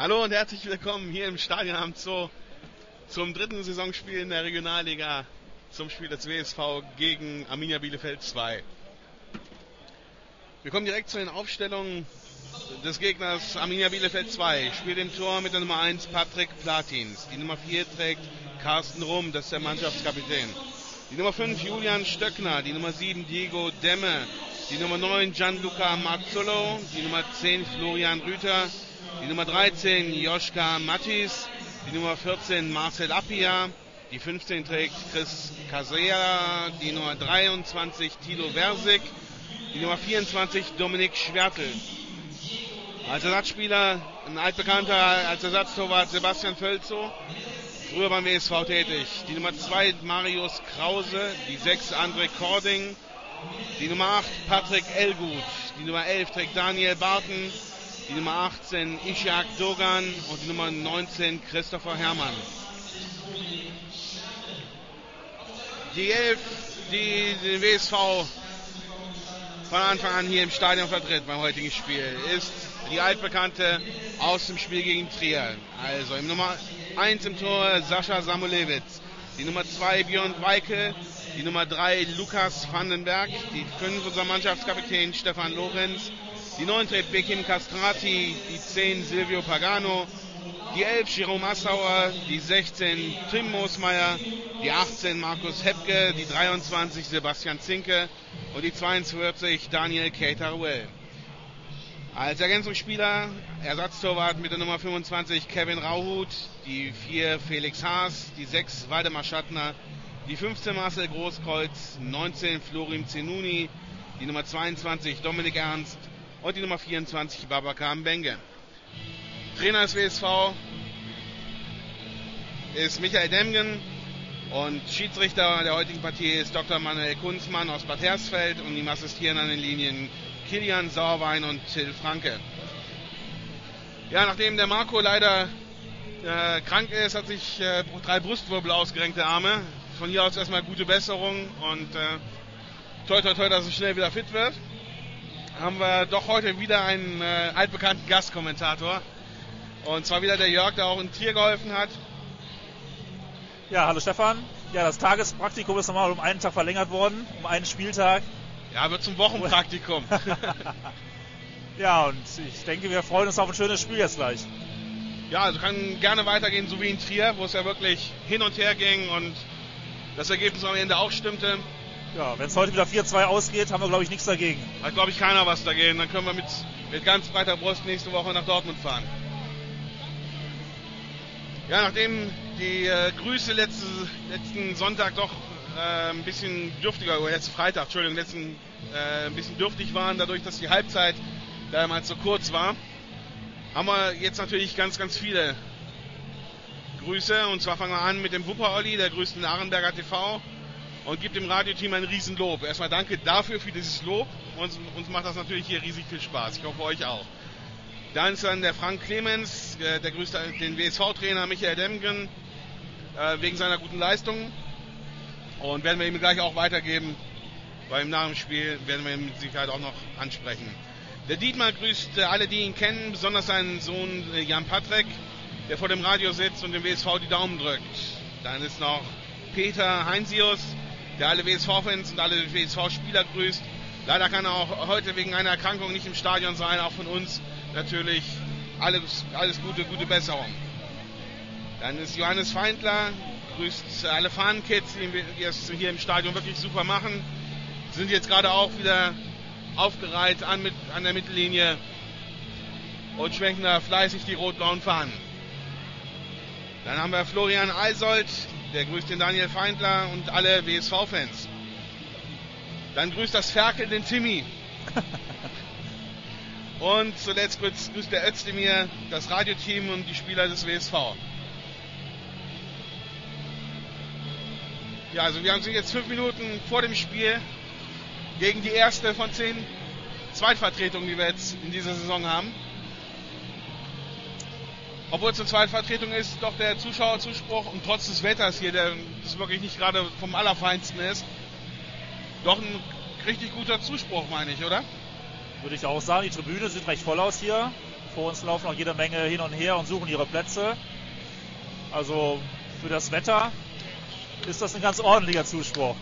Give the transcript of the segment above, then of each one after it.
Hallo und herzlich willkommen hier im Stadion am Zoo zum dritten Saisonspiel in der Regionalliga, zum Spiel des WSV gegen Arminia Bielefeld 2. Wir kommen direkt zu den Aufstellungen des Gegners Arminia Bielefeld 2. Spielt im Tor mit der Nummer 1 Patrick Platins. Die Nummer 4 trägt Carsten Rumm, das ist der Mannschaftskapitän. Die Nummer 5 Julian Stöckner, die Nummer 7 Diego Demme, die Nummer 9 Gianluca Mazzolo, die Nummer 10 Florian Rüther, die Nummer 13 Joschka Mattis, die Nummer 14 Marcel Appia, die 15 trägt Chris Casea, die Nummer 23 Tilo Versick, die Nummer 24 Dominik Schwertl. Als Ersatzspieler ein altbekannter als Ersatztorwart Sebastian Völzow, früher beim WSV tätig. Die Nummer 2 Marius Krause, die 6 André Kording, die Nummer 8 Patrick Elgut, die Nummer 11 trägt Daniel Barton, die Nummer 18 Ishak Dogan und die Nummer 19 Christopher Herrmann. Die 11, die den WSV von Anfang an hier im Stadion vertritt beim heutigen Spiel, ist die altbekannte aus dem Spiel gegen Trier. Also im Nummer 1 im Tor Sascha Samulewitz, die Nummer 2 Björn Weike, die Nummer 3 Lukas Vandenberg, die 5 unser Mannschaftskapitän Stefan Lorenz, die 9 trägt Bekim Castrati, die 10 Silvio Pagano, die 11 Jerome Assauer, die 16 Tim Moosmeier, die 18 Markus Hepke, die 23 Sebastian Zinke und die 42 Daniel Keitaruel. Als Ergänzungsspieler Ersatztorwart mit der Nummer 25 Kevin Rauhut, die 4 Felix Haas, die 6 Waldemar Schattner, die 15 Marcel Großkreuz, 19 Florim Zenuni, die Nummer 22 Dominik Ernst und die Nummer 24 Babacar Mbenge. Trainer des WSV ist Michael Demgen und Schiedsrichter der heutigen Partie ist Dr. Manuel Kunzmann aus Bad Hersfeld und ihm assistieren an den Linien Kilian Sauerwein und Till Franke. Ja, nachdem der Marco leider krank ist, hat sich 3 Brustwirbel ausgerenkte Arme. Von hier aus erstmal gute Besserung und toi toi toi, dass er schnell wieder fit wird. Haben wir doch heute wieder einen altbekannten Gastkommentator. Und zwar wieder der Jörg, der auch in Trier geholfen hat. Ja, hallo Stefan. Ja, das Tagespraktikum ist nochmal um einen Tag verlängert worden, um einen Spieltag. Ja, wird zum Wochenpraktikum. Ja, und ich denke, wir freuen uns auf ein schönes Spiel jetzt gleich. Ja, also kann gerne weitergehen, so wie in Trier, wo es ja wirklich hin und her ging und das Ergebnis am Ende auch stimmte. Ja, wenn es heute wieder 4-2 ausgeht, haben wir, glaube ich, nichts dagegen. Hat, glaube ich, keiner was dagegen. Dann können wir mit ganz breiter Brust nächste Woche nach Dortmund fahren. Ja, nachdem die Grüße letzten Sonntag doch ein bisschen dürftiger, oder letzten Freitag, Entschuldigung, ein bisschen dürftig waren, dadurch, dass die Halbzeit damals so kurz war, haben wir jetzt natürlich ganz, ganz viele Grüße. Und zwar fangen wir an mit dem Wupper-Olli, der grüßt den Arenberger TV und gibt dem Radioteam ein Riesenlob. Erstmal danke dafür, für dieses Lob. Uns macht das natürlich hier riesig viel Spaß. Ich hoffe, euch auch. Dann ist dann der Frank Clemens, der grüßt den WSV-Trainer Michael Demgen wegen seiner guten Leistung. Und werden wir ihm gleich auch weitergeben, weil nach dem Spiel werden wir ihn mit Sicherheit auch noch ansprechen. Der Dietmar grüßt alle, die ihn kennen, besonders seinen Sohn Jan Patrick, der vor dem Radio sitzt und dem WSV die Daumen drückt. Dann ist noch Peter Heinsius, der alle WSV-Fans und alle WSV-Spieler grüßt. Leider kann er auch heute wegen einer Erkrankung nicht im Stadion sein, auch von uns natürlich alles gute Besserung. Dann ist Johannes Feindler, grüßt alle Fahnenkids, die es hier im Stadion wirklich super machen. Sind jetzt gerade auch wieder aufgereiht an der Mittellinie und schwenken da fleißig die rot-blauen Fahnen. Dann haben wir Florian Eisold, der grüßt den Daniel Feindler und alle WSV-Fans. Dann grüßt das Ferkel den Timmy. Und zuletzt grüßt der Özdemir das Radioteam und die Spieler des WSV. Ja, also wir haben jetzt 5 Minuten vor dem Spiel gegen die erste von 10 Zweitvertretungen, die wir jetzt in dieser Saison haben. Obwohl es eine Zweitvertretung ist, doch der Zuschauerzuspruch und trotz des Wetters hier, der das wirklich nicht gerade vom Allerfeinsten ist, doch ein richtig guter Zuspruch, meine ich, oder? Würde ich auch sagen, die Tribüne sieht recht voll aus hier. Vor uns laufen noch jede Menge hin und her und suchen ihre Plätze. Also für das Wetter ist das ein ganz ordentlicher Zuspruch.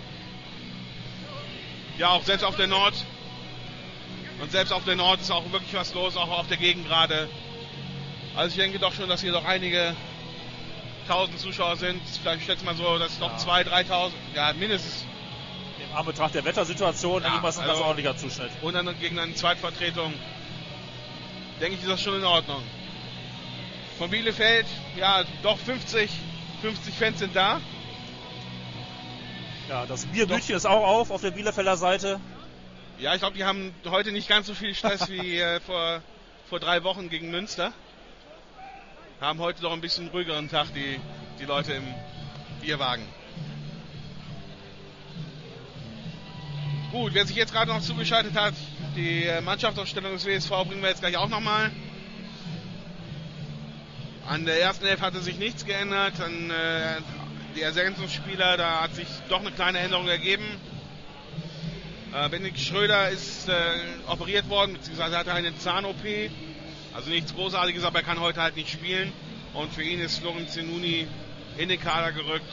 Ja, auch selbst auf der Nord. Und selbst auf der Nord ist auch wirklich was los, auch auf der Gegend gerade. Also ich denke doch schon, dass hier doch einige tausend Zuschauer sind. Vielleicht schätze mal so, dass es doch 2.000, 3.000, ja mindestens. Im Anbetracht der Wettersituation, denke ich mal, ist ein ganz ordentlicher Zuschnitt. Und dann gegen eine Zweitvertretung, denke ich, ist das schon in Ordnung. Von Bielefeld, ja, doch 50 Fans sind da. Ja, das Bierbütchen ist auch auf der Bielefelder Seite. Ja, ich glaube, die haben heute nicht ganz so viel Stress wie vor 3 Wochen gegen Münster. Haben heute doch ein bisschen ruhigeren Tag, die Leute im Bierwagen. Gut, wer sich jetzt gerade noch zugeschaltet hat, die Mannschaftsaufstellung des WSV bringen wir jetzt gleich auch nochmal. An der ersten Elf hatte sich nichts geändert. An die Ergänzungsspieler, da hat sich doch eine kleine Änderung ergeben. Benedikt Schröder ist operiert worden, beziehungsweise hatte eine Zahn-OP. Also nichts Großartiges, aber er kann heute halt nicht spielen. Und für ihn ist Florenz Zenuni in den Kader gerückt.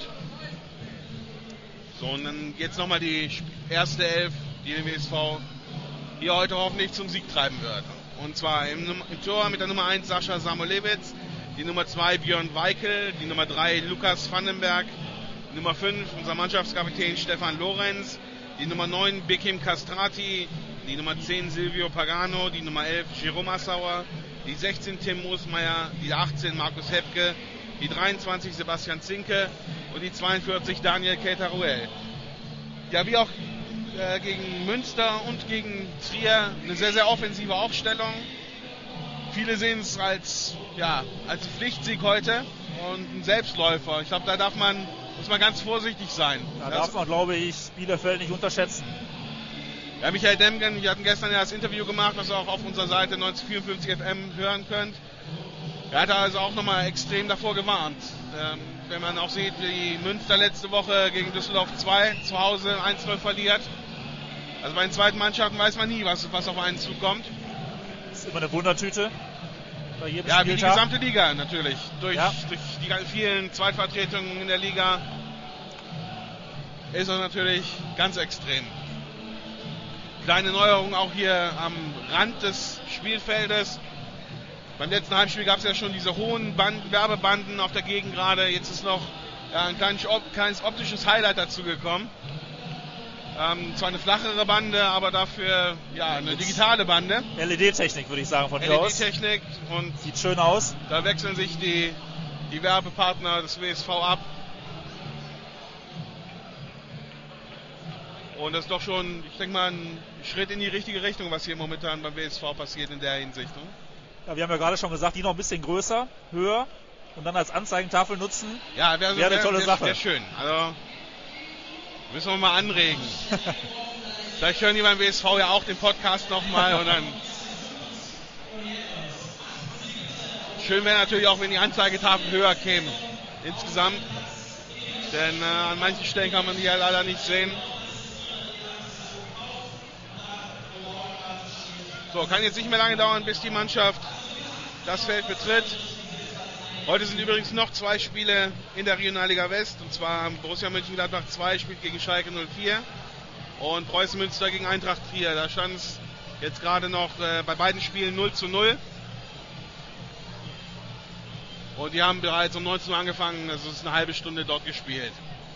So, und dann jetzt nochmal die erste Elf, die den WSV hier heute hoffentlich zum Sieg treiben wird. Und zwar im Tor mit der Nummer 1 Sascha Samolewitz, die Nummer 2 Björn Weikel, die Nummer 3 Lukas Vandenberg, die Nummer 5 unser Mannschaftskapitän Stefan Lorenz, die Nummer 9 Bekim Castrati, die Nummer 10 Silvio Pagano, die Nummer 11 Jerome Assauer, die 16 Tim Moosmeier, die 18 Markus Hepke, die 23 Sebastian Zinke und die 42 Daniel Keita-Ruel. Ja, wie auch gegen Münster und gegen Trier eine sehr, sehr offensive Aufstellung. Viele sehen es als Pflichtsieg heute und ein Selbstläufer. Ich glaube, da muss man ganz vorsichtig sein. Da darf man, glaube ich, Bielefeld nicht unterschätzen. Ja, Michael Demgen, wir hatten gestern ja das Interview gemacht, was ihr auch auf unserer Seite 1954 FM hören könnt. Er hat also auch nochmal extrem davor gewarnt. Wenn man auch sieht, wie Münster letzte Woche gegen Düsseldorf 2 zu Hause 1-0 verliert. Also bei den zweiten Mannschaften weiß man nie, was auf einen zukommt. Das ist immer eine Wundertüte. Bei jedem ja, Spieltag. Wie die gesamte Liga natürlich. Durch die vielen Zweitvertretungen in der Liga ist das natürlich ganz extrem. Kleine Neuerung auch hier am Rand des Spielfeldes. Beim letzten Heimspiel gab es ja schon diese hohen Werbebanden auf der Gegend gerade. Jetzt ist noch ein kleines optisches Highlight dazu gekommen. Zwar eine flachere Bande, aber dafür eine digitale Bande. LED-Technik würde ich sagen von hier aus. LED-Technik und sieht schön aus. Da wechseln sich die Werbepartner des WSV ab. Und das ist doch schon, ich denke mal, ein Schritt in die richtige Richtung, was hier momentan beim WSV passiert in der Hinsicht. Ne? Ja, wir haben ja gerade schon gesagt, die noch ein bisschen größer, höher und dann als Anzeigentafel nutzen. Ja, wäre eine tolle Sache. Sehr schön. Also müssen wir mal anregen. Vielleicht hören die beim WSV ja auch den Podcast nochmal und dann. Schön wäre natürlich auch, wenn die Anzeigetafeln höher kämen. Insgesamt. Denn an manchen Stellen kann man die ja leider nicht sehen. So, kann jetzt nicht mehr lange dauern, bis die Mannschaft das Feld betritt. Heute sind übrigens noch 2 Spiele in der Regionalliga West. Und zwar Borussia Mönchengladbach 2 spielt gegen Schalke 04 und Preußen Münster gegen Eintracht Trier. Da stand es jetzt gerade noch bei beiden Spielen 0:0. Und die haben bereits um 19 Uhr angefangen, also es ist eine halbe Stunde dort gespielt.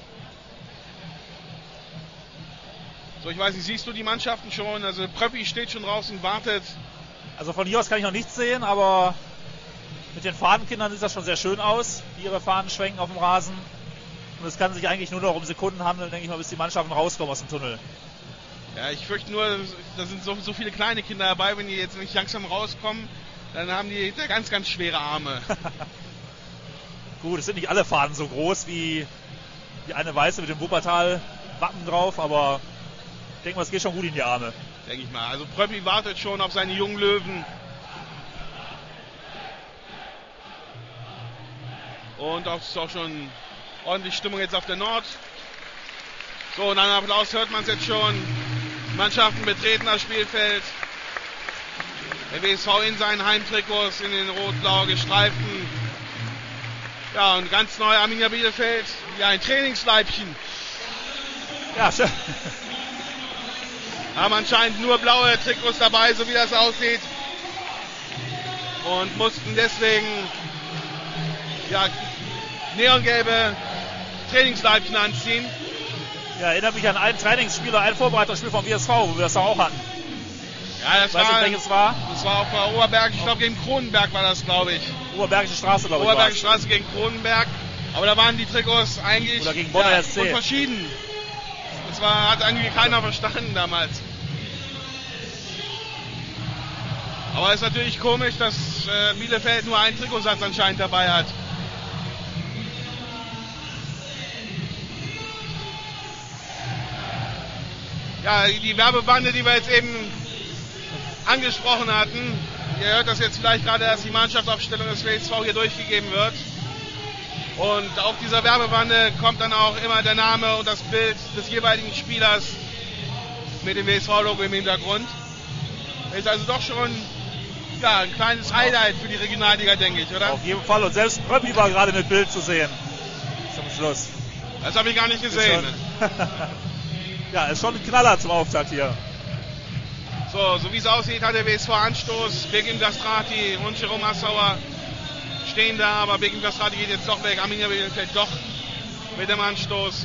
So, ich weiß nicht, siehst du die Mannschaften schon? Also Pröppi steht schon draußen, wartet. Also von hier aus kann ich noch nichts sehen, aber mit den Fahnenkindern sieht das schon sehr schön aus, die ihre Fahnen schwenken auf dem Rasen. Und es kann sich eigentlich nur noch um Sekunden handeln, denke ich mal, bis die Mannschaften rauskommen aus dem Tunnel. Ja, ich fürchte nur, da sind so viele kleine Kinder dabei, wenn die jetzt nicht langsam rauskommen, dann haben die ganz, ganz schwere Arme. Gut, es sind nicht alle Fahnen so groß wie die eine weiße mit dem Wuppertal-Wappen drauf, aber ich denke mal, es geht schon gut in die Arme. Denke ich mal. Also Pröppi wartet schon auf seine jungen Löwen. Und auch ist auch schon ordentlich Stimmung jetzt auf der Nord. So, und an Applaus hört man es jetzt schon. Mannschaften betreten das Spielfeld. Der WSV in seinen Heimtrikots, in den rot-blau gestreiften. Ja, und ganz neu Arminia Bielefeld. Ja, ein Trainingsleibchen. Ja, schön. Haben anscheinend nur blaue Trikots dabei, so wie das aussieht. Und mussten deswegen ja, neongelbe Trainingsleibchen anziehen. Ja, erinnert mich an ein Trainingsspiel oder ein Vorbereitungsspiel vom WSV, wo wir das auch hatten. Ja, das weiß nicht, welches war. Das war auf der Oberberg, ich glaube gegen Kronenberg war das, glaube ich. Oberbergische Straße, glaube ich. Oberbergische Straße gegen Kronenberg. Aber da waren die Trikots eigentlich oder gegen Bonner SC. verschieden. Das hat irgendwie keiner verstanden damals. Aber es ist natürlich komisch, dass Bielefeld nur einen Trikotsatz anscheinend dabei hat. Ja, die Werbebande, die wir jetzt eben angesprochen hatten, ihr hört das jetzt vielleicht gerade, dass die Mannschaftsaufstellung des WSV hier durchgegeben wird. Und auf dieser Werbebande kommt dann auch immer der Name und das Bild des jeweiligen Spielers mit dem WSV-Logo im Hintergrund. Ist also doch schon ein kleines Highlight für die Regionalliga, denke ich, oder? Auf jeden Fall. Und selbst Pröppi war gerade mit Bild zu sehen. Zum Schluss. Das habe ich gar nicht gesehen. Ja, ist schon ein Knaller zum Auftakt hier. So wie es aussieht, hat der WSV Anstoß. Begim Gastrati und Jerome Assauer stehen da, aber Begim Gastrati geht jetzt doch weg. Arminia Bielefeld doch mit dem Anstoß.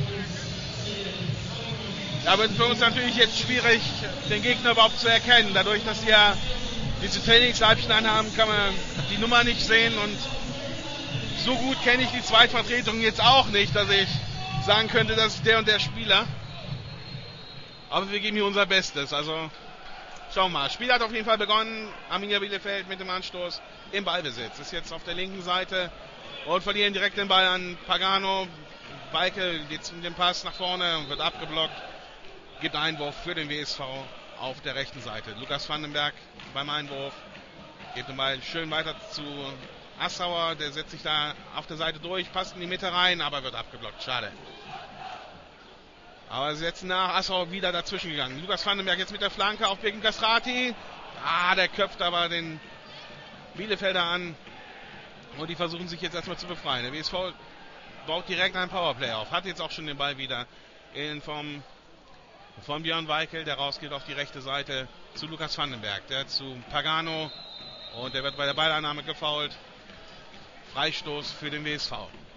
Da wird für uns natürlich jetzt schwierig, den Gegner überhaupt zu erkennen. Dadurch, dass sie ja diese Trainingsleibchen anhaben, kann man die Nummer nicht sehen. Und so gut kenne ich die Zweitvertretung jetzt auch nicht, dass ich sagen könnte, das ist der und der Spieler. Aber wir geben hier unser Bestes. Also schauen wir mal. Das Spiel hat auf jeden Fall begonnen. Arminia Bielefeld mit dem Anstoß im Ballbesitz. Ist jetzt auf der linken Seite und verlieren direkt den Ball an Pagano. Weike geht mit dem Pass nach vorne und wird abgeblockt. Gibt Einwurf für den WSV auf der rechten Seite. Lukas Vandenberg beim Einwurf. Gibt den Ball schön weiter zu Assauer. Der setzt sich da auf der Seite durch, passt in die Mitte rein, aber wird abgeblockt. Schade. Aber sie setzen nach, Assauer wieder dazwischen gegangen. Lukas Vandenberg jetzt mit der Flanke auf Begim Gastrati. Der köpft aber den Bielefelder an. Und die versuchen sich jetzt erstmal zu befreien. Der WSV baut direkt ein Powerplay auf. Hat jetzt auch schon den Ball wieder in Form von Björn Weikel, der rausgeht auf die rechte Seite zu Lukas Vandenberg. Der zu Pagano. Und der wird bei der Ballannahme gefoult. Freistoß für den WSV.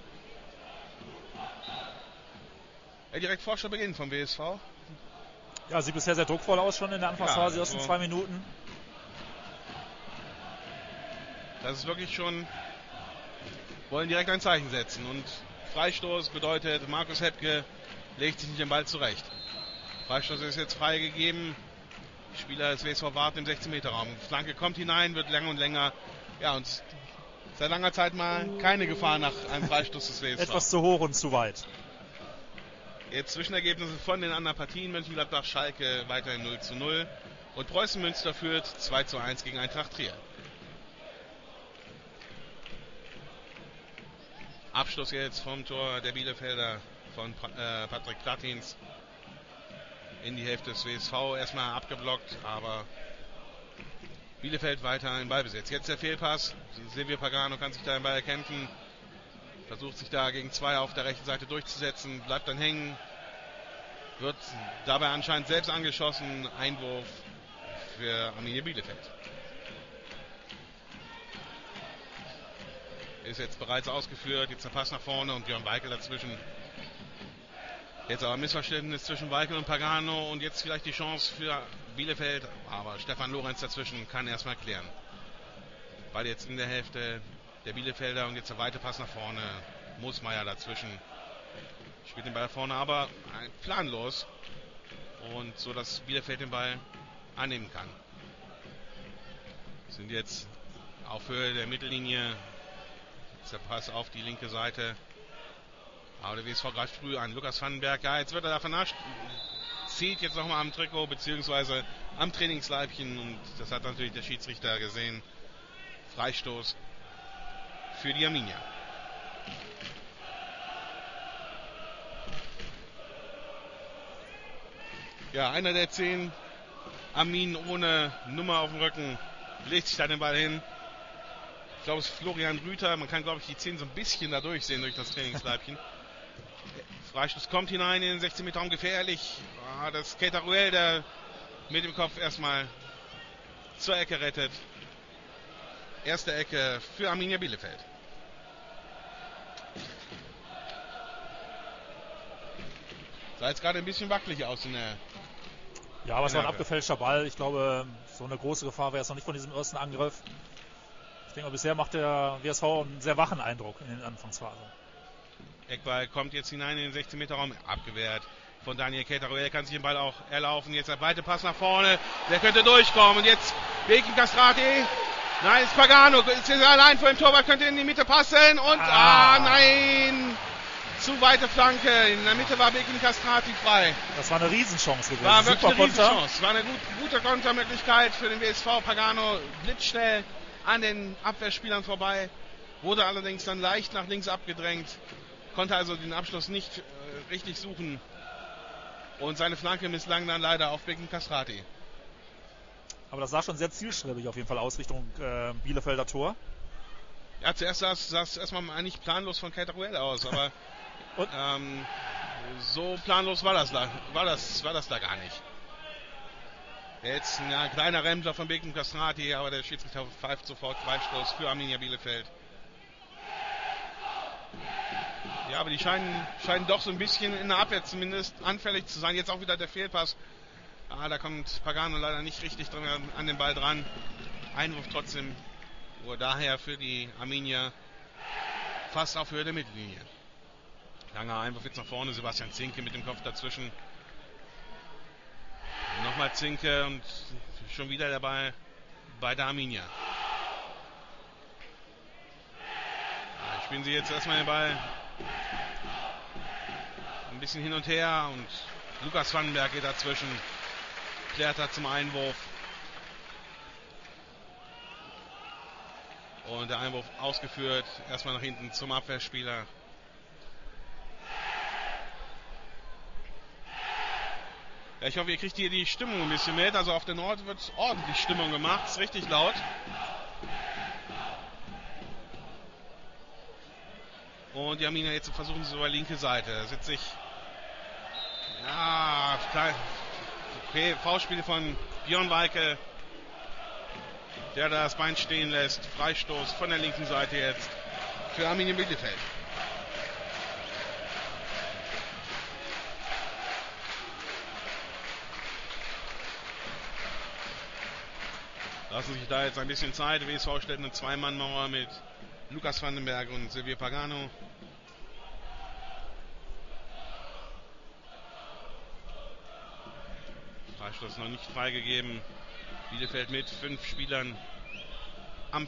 Direkt forscher Beginn vom WSV. Ja, sieht bisher sehr druckvoll aus schon in der Anfangsphase, die ersten 2 Minuten. Das ist wirklich schon, wollen direkt ein Zeichen setzen. Und Freistoß bedeutet, Markus Hepke legt sich nicht den Ball zurecht. Freistoß ist jetzt freigegeben. Spieler des WSV warten im 16-Meter-Raum. Flanke kommt hinein, wird länger und länger. Ja, und seit langer Zeit mal keine Gefahr nach einem Freistoß des WSV. Etwas zu hoch und zu weit. Jetzt Zwischenergebnisse von den anderen Partien. Mönchengladbach, Schalke weiterhin 0:0. Und Preußen Münster führt 2:1 gegen Eintracht Trier. Abschluss jetzt vom Tor der Bielefelder von Patrick Platins in die Hälfte des WSV. Erstmal abgeblockt, aber Bielefeld weiter im Ballbesitz. Jetzt der Fehlpass. Silvio Pagano kann sich da im Ball erkämpfen. Versucht sich da gegen 2 auf der rechten Seite durchzusetzen. Bleibt dann hängen. Wird dabei anscheinend selbst angeschossen. Einwurf für Arminia Bielefeld. Ist jetzt bereits ausgeführt. Jetzt der Pass nach vorne und Björn Weikel dazwischen. Jetzt aber ein Missverständnis zwischen Weikel und Pagano. Und jetzt vielleicht die Chance für Bielefeld. Aber Stefan Lorenz dazwischen kann erstmal klären. Weil jetzt in der Hälfte der Bielefelder und jetzt der weite Pass nach vorne. Moosmeier dazwischen. Spielt den Ball vorne, aber planlos. Und so, dass Bielefeld den Ball annehmen kann. Sind jetzt auf Höhe der Mittellinie. Jetzt der Pass auf die linke Seite. Aber der WSV greift früh an. Lukas Vandenberg, ja, jetzt wird er da vernascht. Zieht jetzt nochmal am Trikot, beziehungsweise am Trainingsleibchen. Und das hat natürlich der Schiedsrichter gesehen. Freistoß für die Arminia. Ja, einer der 10 Armin ohne Nummer auf dem Rücken legt sich da den Ball hin. Ich glaube, es ist Florian Rüther. Man kann, glaube ich, die 10 so ein bisschen da durchsehen durch das Trainingsleibchen. Freistoß kommt hinein in den 16 Meter Raum, gefährlich. Das ist Keita Ruel, der mit dem Kopf erstmal zur Ecke rettet. Erste Ecke für Arminia Bielefeld. Sah jetzt gerade ein bisschen wackelig aus in der... Ja, aber es war ein abgefälschter Ball. Ich glaube, so eine große Gefahr wäre es noch nicht von diesem ersten Angriff. Ich denke, bisher macht der WSV einen sehr wachen Eindruck in den Anfangsphasen. Eckball kommt jetzt hinein in den 16 Meter Raum, abgewehrt von Daniel Keita Ruel. Er kann sich den Ball auch erlaufen. Jetzt der weite Pass nach vorne. Der könnte durchkommen. Und jetzt Bekim Castrati. Nein, ist Pagano. Ist allein vor dem Torwart. Könnte in die Mitte passen. Und nein. Zu weite Flanke. In der Mitte war Bekim Castrati frei. Das war eine Riesenchance gewesen. War wirklich eine Riesenchance. War eine gute Kontermöglichkeit für den WSV. Pagano blitzschnell an den Abwehrspielern vorbei. Wurde allerdings dann leicht nach links abgedrängt. Konnte also den Abschluss nicht richtig suchen. Und seine Flanke misslang dann leider auf Bekim Castrati. Aber das sah schon sehr zielstrebig auf jeden Fall aus Richtung Bielefelder Tor. Ja, zuerst sah es erstmal eigentlich planlos von Keita Ruel aus, aber so planlos war das da gar nicht. Jetzt ein kleiner Rempler von Bekim Castrati, aber der Schiedsrichter pfeift sofort Freistoß für Arminia Bielefeld. Ja, aber die scheinen doch so ein bisschen in der Abwehr zumindest anfällig zu sein. Jetzt auch wieder der Fehlpass. Da kommt Pagano leider nicht richtig dran an den Ball dran. Einwurf trotzdem. Nur daher für die Arminia fast auf Höhe der Mittellinie. Langer Einwurf jetzt nach vorne. Sebastian Zinke mit dem Kopf dazwischen. Nochmal Zinke und schon wieder der Ball bei der Arminia. Spielen sie jetzt erstmal den Ball ein bisschen hin und her und Lukas Vandenberg geht dazwischen, klärt da zum Einwurf. Und der Einwurf ausgeführt, erstmal nach hinten zum Abwehrspieler. Ja, ich hoffe, ihr kriegt hier die Stimmung ein bisschen mit. Also auf der Nord wird ordentlich Stimmung gemacht, ist richtig laut. Und die Arminia jetzt versuchen sie über linke Seite. Da sitzt sich. Ja, okay, Foulspiel von Björn Weike, der da das Bein stehen lässt. Freistoß von der linken Seite jetzt für Arminia Bielefeld. Lassen sich da jetzt ein bisschen Zeit. WSV stellt eine Zwei-Mann-Mauer mit Lukas Vandenberg und Silvio Pagano. Freistoß noch nicht freigegeben. Bielefeld mit 5 Spielern am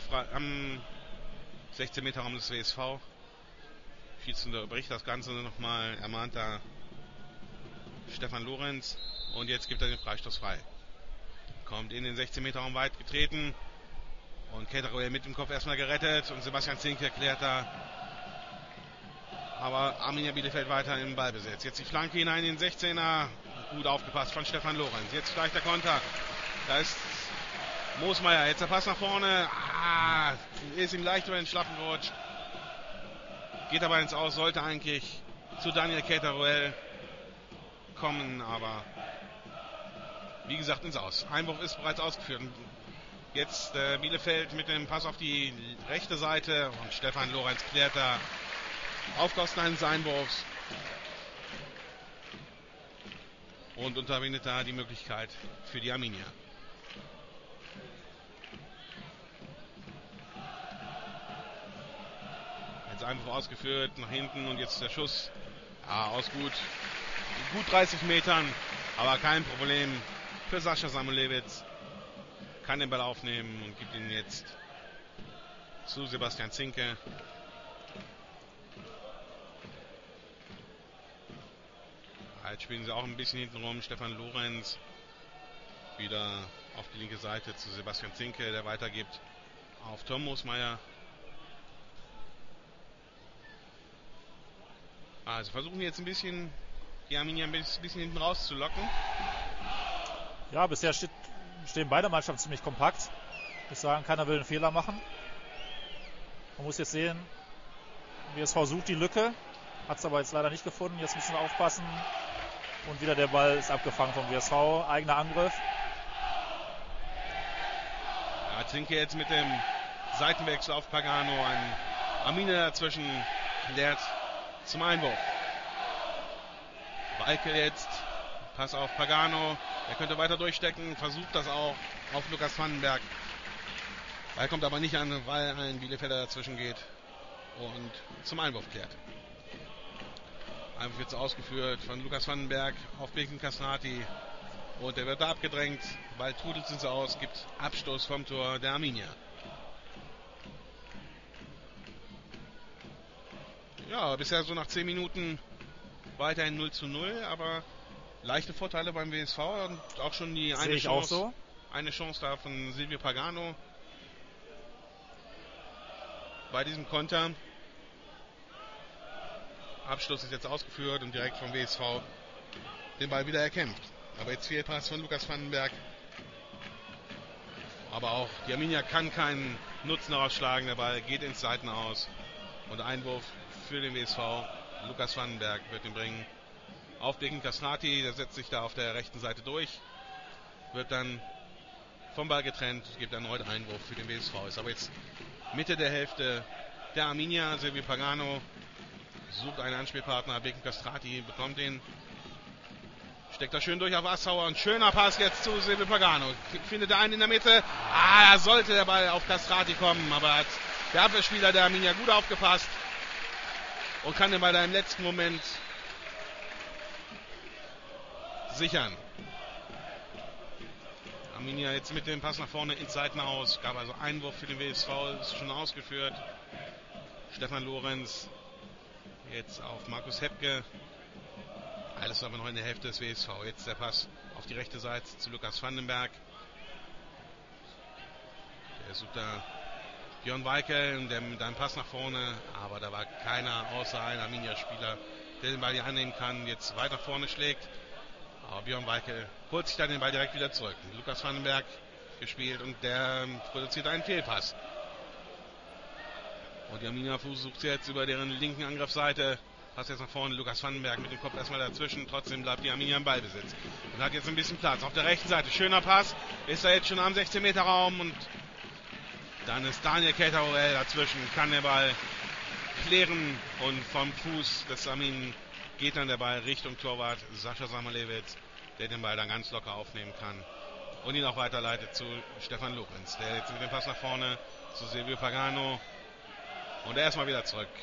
16 Meter Raum des WSV. Schiedsrichter unterbricht das Ganze nochmal. Ermahnt da Stefan Lorenz. Und jetzt gibt er den Freistoß frei. Kommt in den 16 Meter Raum weit getreten. Und Keita Ruel mit dem Kopf erstmal gerettet. Und Sebastian Zinke klärt da. Aber Arminia Bielefeld weiter im Ballbesitz. Jetzt die Flanke hinein in den 16er. Gut aufgepasst von Stefan Lorenz. Jetzt vielleicht der Konter. Da ist Moosmeier. Jetzt der Pass nach vorne. Ist ihm leicht über den Schlappen gerutscht. Geht aber ins Aus. Sollte eigentlich zu Daniel Keita Ruel kommen. Aber wie gesagt ins Aus. Einwurf ist bereits ausgeführt. Jetzt Bielefeld mit dem Pass auf die rechte Seite. Und Stefan Lorenz klärt da auf Kosten eines Einwurfs. Und unterbindet da die Möglichkeit für die Arminia. Jetzt Einwurf ausgeführt, nach hinten und jetzt der Schuss. Aus gut 30 Metern, aber kein Problem für Sascha Samulewicz. Kann den Ball aufnehmen und gibt ihn jetzt zu Sebastian Zinke. Jetzt spielen sie auch ein bisschen hinten rum. Stefan Lorenz wieder auf die linke Seite zu Sebastian Zinke, der weitergibt auf Tom Moosmeier. Also versuchen wir jetzt ein bisschen die Arminia ein bisschen hinten rauszulocken. Ja, bisher stehen beide Mannschaften ziemlich kompakt. Ich sagen, keiner will einen Fehler machen. Man muss jetzt sehen, WSV sucht die Lücke, hat es aber jetzt leider nicht gefunden. Jetzt müssen wir aufpassen. Und wieder der Ball ist abgefangen vom WSV. Eigener Angriff. Ja, Zinke jetzt mit dem Seitenwechsel auf Pagano. Ein Arminia dazwischen klärt zum Einwurf. Walke jetzt. Pass auf Pagano. Er könnte weiter durchstecken. Versucht das auch auf Lukas Vandenberg. Er kommt aber nicht an, weil ein Bielefelder dazwischen geht und zum Einwurf klärt. Einwurf wird ausgeführt von Lukas Vandenberg auf Bekin Castrati. Und er wird da abgedrängt. Ball trudelt ins Aus. Gibt Abstoß vom Tor der Arminia. Ja, bisher so nach 10 Minuten weiterhin 0:0, aber leichte Vorteile beim WSV und auch schon die eine Chance, so. Eine Chance da von Silvio Pagano bei diesem Konter. Abschluss ist jetzt ausgeführt und direkt vom WSV den Ball wieder erkämpft. Aber jetzt Fehlpass von Lukas Vandenberg. Aber auch die Arminia kann keinen Nutzen daraus schlagen. Der Ball geht ins Seitenaus. Und Einwurf für den WSV. Lukas Vandenberg wird ihn bringen auf Bekin Castrati. Der setzt sich da auf der rechten Seite durch. Wird dann vom Ball getrennt. Gibt erneut Einwurf für den WSV. Ist aber jetzt Mitte der Hälfte der Arminia. Silvio Pagano sucht einen Anspielpartner. Bekin Castrati bekommt den. Steckt da schön durch auf Assauer. Und schöner Pass jetzt zu Silvio Pagano. Findet er einen in der Mitte. Da sollte der Ball auf Castrati kommen. Aber hat der Abwehrspieler der Arminia gut aufgepasst. Und kann den Ball da im letzten Moment sichern. Arminia jetzt mit dem Pass nach vorne ins Seitenaus. Gab also Einwurf für den WSV. Ist schon ausgeführt. Stefan Lorenz jetzt auf Markus Hepke. Alles aber noch in der Hälfte des WSV. Jetzt der Pass auf die rechte Seite zu Lukas Vandenberg. Der sucht da Björn Weikel, der mit einem Pass nach vorne. Aber da war keiner außer ein Arminia-Spieler, der den Ball hier annehmen kann. Jetzt weiter vorne schlägt. Aber Björn Weikel holt sich dann den Ball direkt wieder zurück. Lukas Vandenberg gespielt und der produziert einen Fehlpass. Und die Arminia versucht jetzt über deren linken Angriffsseite. Pass jetzt nach vorne, Lukas Vandenberg mit dem Kopf erstmal dazwischen. Trotzdem bleibt die Arminia im Ballbesitz. Und hat jetzt ein bisschen Platz. Auf der rechten Seite, schöner Pass. Ist er jetzt schon am 16-Meter-Raum. Und dann ist Daniel Keitaroel dazwischen. Kann der Ball klären. Und vom Fuß des Arminen geht dann der Ball Richtung Torwart Sascha Samalewitz, der den Ball dann ganz locker aufnehmen kann. Und ihn auch weiterleitet zu Stefan Lorenz. Der jetzt mit dem Pass nach vorne zu Silvio Pagano. Und er erstmal wieder zurück.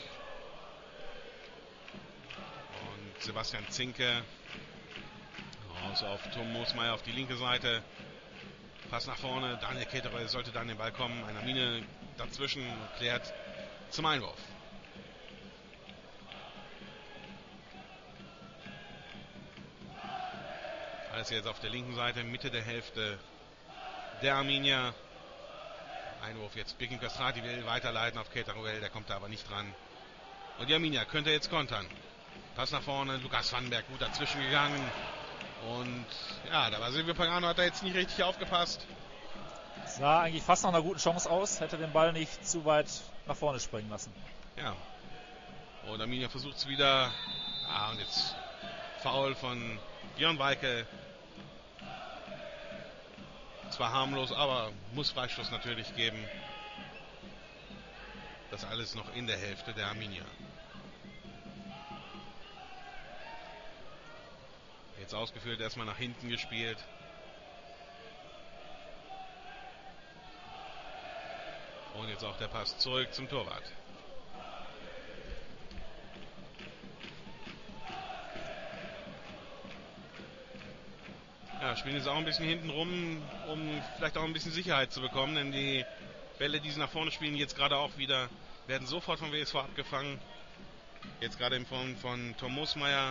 Sebastian Zinke raus auf Tom Moosmeier auf die linke Seite. Pass nach vorne. Daniel Keterer sollte dann den Ball kommen. Eine Mine dazwischen klärt zum Einwurf. Alles jetzt auf der linken Seite, Mitte der Hälfte der Arminia. Einwurf jetzt. Bekin Castrati will weiterleiten auf Keteruel, der kommt da aber nicht dran. Und die Arminia könnte jetzt kontern. Pass nach vorne, Lukas Vandenberg gut dazwischen gegangen. Und ja, da war Silvio Pagano, hat da jetzt nicht richtig aufgepasst. Sah eigentlich fast nach einer guten Chance aus, hätte den Ball nicht zu weit nach vorne springen lassen. Ja. Und Arminia versucht es wieder. Und jetzt Foul von Björn Weikel. Zwar harmlos, aber muss Freistoß natürlich geben. Das alles noch in der Hälfte der Arminia. Jetzt ausgeführt, erstmal nach hinten gespielt. Und jetzt auch der Pass zurück zum Torwart. Ja, spielen jetzt auch ein bisschen hinten rum, um vielleicht auch ein bisschen Sicherheit zu bekommen, denn die Bälle, die sie nach vorne spielen, jetzt gerade auch wieder, werden sofort vom WSV abgefangen. Jetzt gerade in Form von Tom Moosmeier,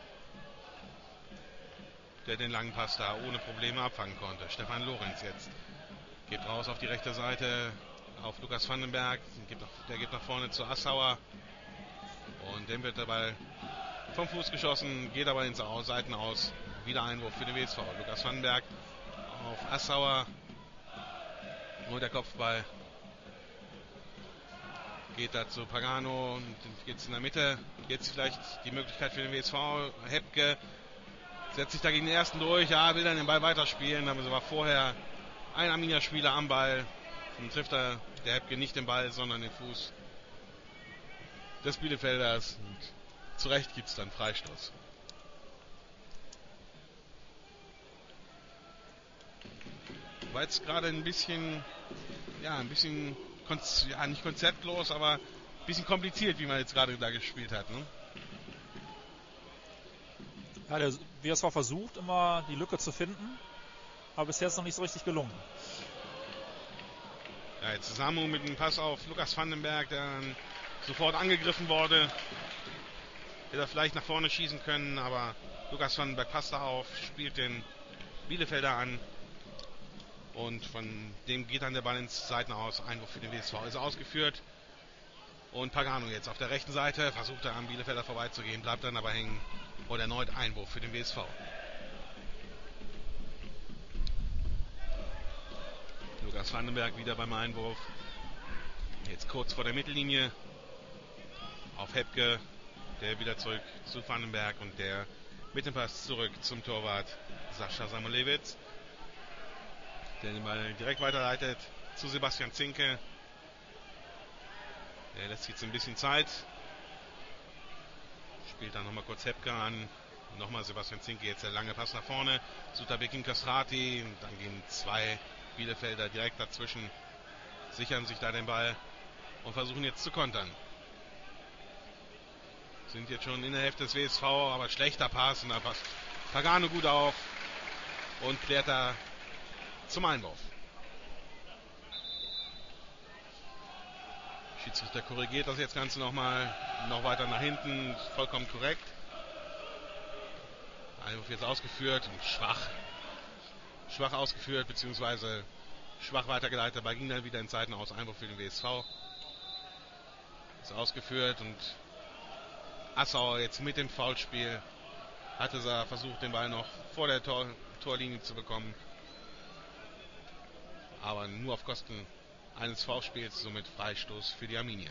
der den langen Pass da ohne Probleme abfangen konnte. Stefan Lorenz jetzt geht raus auf die rechte Seite auf Lukas Vandenberg. Der geht nach vorne zu Assauer. Und dem wird der Ball vom Fuß geschossen, geht aber ins Seitenaus. Wieder Einwurf für den WSV. Lukas Vandenberg auf Assauer. Und der Kopfball geht da zu Pagano und jetzt in der Mitte. Jetzt vielleicht die Möglichkeit für den WSV. Hepke setzt sich da gegen den ersten durch. Ja, will dann den Ball weiterspielen. Aber so war vorher ein Arminia-Spieler am Ball. Dann trifft der Hepke nicht den Ball, sondern den Fuß des Bielefelders. Und zu Recht gibt es dann Freistoß. War jetzt gerade ein bisschen nicht konzeptlos, aber ein bisschen kompliziert, wie man jetzt gerade da gespielt hat. Ne? Ja, der WSV versucht immer die Lücke zu finden, aber bisher ist es noch nicht so richtig gelungen. Ja, jetzt Samu mit dem Pass auf Lukas Vandenberg, der dann sofort angegriffen wurde. Hätte er vielleicht nach vorne schießen können, aber Lukas Vandenberg passt da auf, spielt den Bielefelder an. Und von dem geht dann der Ball ins Seitenaus. Einwurf für den WSV ist ausgeführt. Und Pagano jetzt auf der rechten Seite. Versucht er am Bielefelder vorbeizugehen. Bleibt dann aber hängen. Und erneut Einwurf für den WSV. Lukas Vandenberg wieder beim Einwurf. Jetzt kurz vor der Mittellinie. Auf Hepke. Der wieder zurück zu Vandenberg. Und der mit dem Pass zurück zum Torwart Sascha Samulewicz. Der den Ball direkt weiterleitet zu Sebastian Zinke. Der lässt sich jetzt ein bisschen Zeit. Spielt dann nochmal kurz Hepke an. Nochmal Sebastian Zinke, jetzt der lange Pass nach vorne zu Tabekin Kastrati. Und dann gehen zwei Bielefelder direkt dazwischen. Sichern sich da den Ball und versuchen jetzt zu kontern. Sind jetzt schon in der Hälfte des WSV, aber schlechter Pass. Und da passt Pagano gut auf und klärt da zum Einwurf. Schiedsrichter korrigiert das jetzt Ganze nochmal. Noch weiter nach hinten. Vollkommen korrekt. Einwurf jetzt ausgeführt und schwach ausgeführt, beziehungsweise schwach weitergeleitet. Dabei ging dann wieder in Zeiten aus. Einwurf für den WSV. Ist ausgeführt und Assauer jetzt mit dem Foulspiel hatte er versucht, den Ball noch vor der Torlinie zu bekommen. Aber nur auf Kosten eines Foulspiels, somit Freistoß für die Arminia.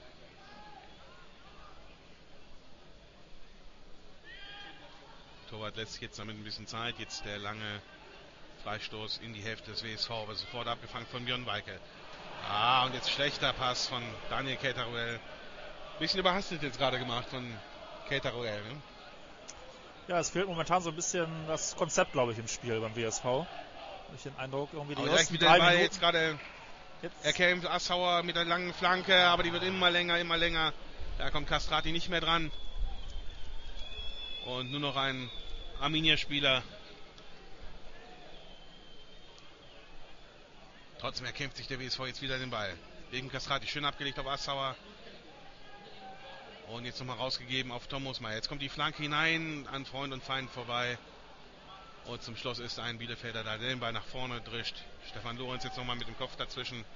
Torwart lässt sich jetzt damit ein bisschen Zeit. Jetzt der lange Freistoß in die Hälfte des WSV, aber sofort abgefangen von Björn Weike. Und jetzt schlechter Pass von Daniel Keitaruel. Bisschen überhastet jetzt gerade gemacht von Keitaruel. Ne? Ja, es fehlt momentan so ein bisschen das Konzept, glaube ich, im Spiel beim WSV. Ich den Eindruck, irgendwie die ersten 3 Minuten. Jetzt gerade erkämpft Assauer mit der langen Flanke, aber die wird immer länger. Da kommt Castrati nicht mehr dran. Und nur noch ein Arminia-Spieler. Trotzdem erkämpft sich der WSV jetzt wieder den Ball. Wegen Castrati schön abgelegt auf Assauer. Und jetzt nochmal rausgegeben auf Tom Mosmeier. Jetzt kommt die Flanke hinein, an Freund und Feind vorbei. Und zum Schluss ist ein Bielefelder da, der den Ball nach vorne drischt. Stefan Lorenz jetzt nochmal mit dem Kopf dazwischen.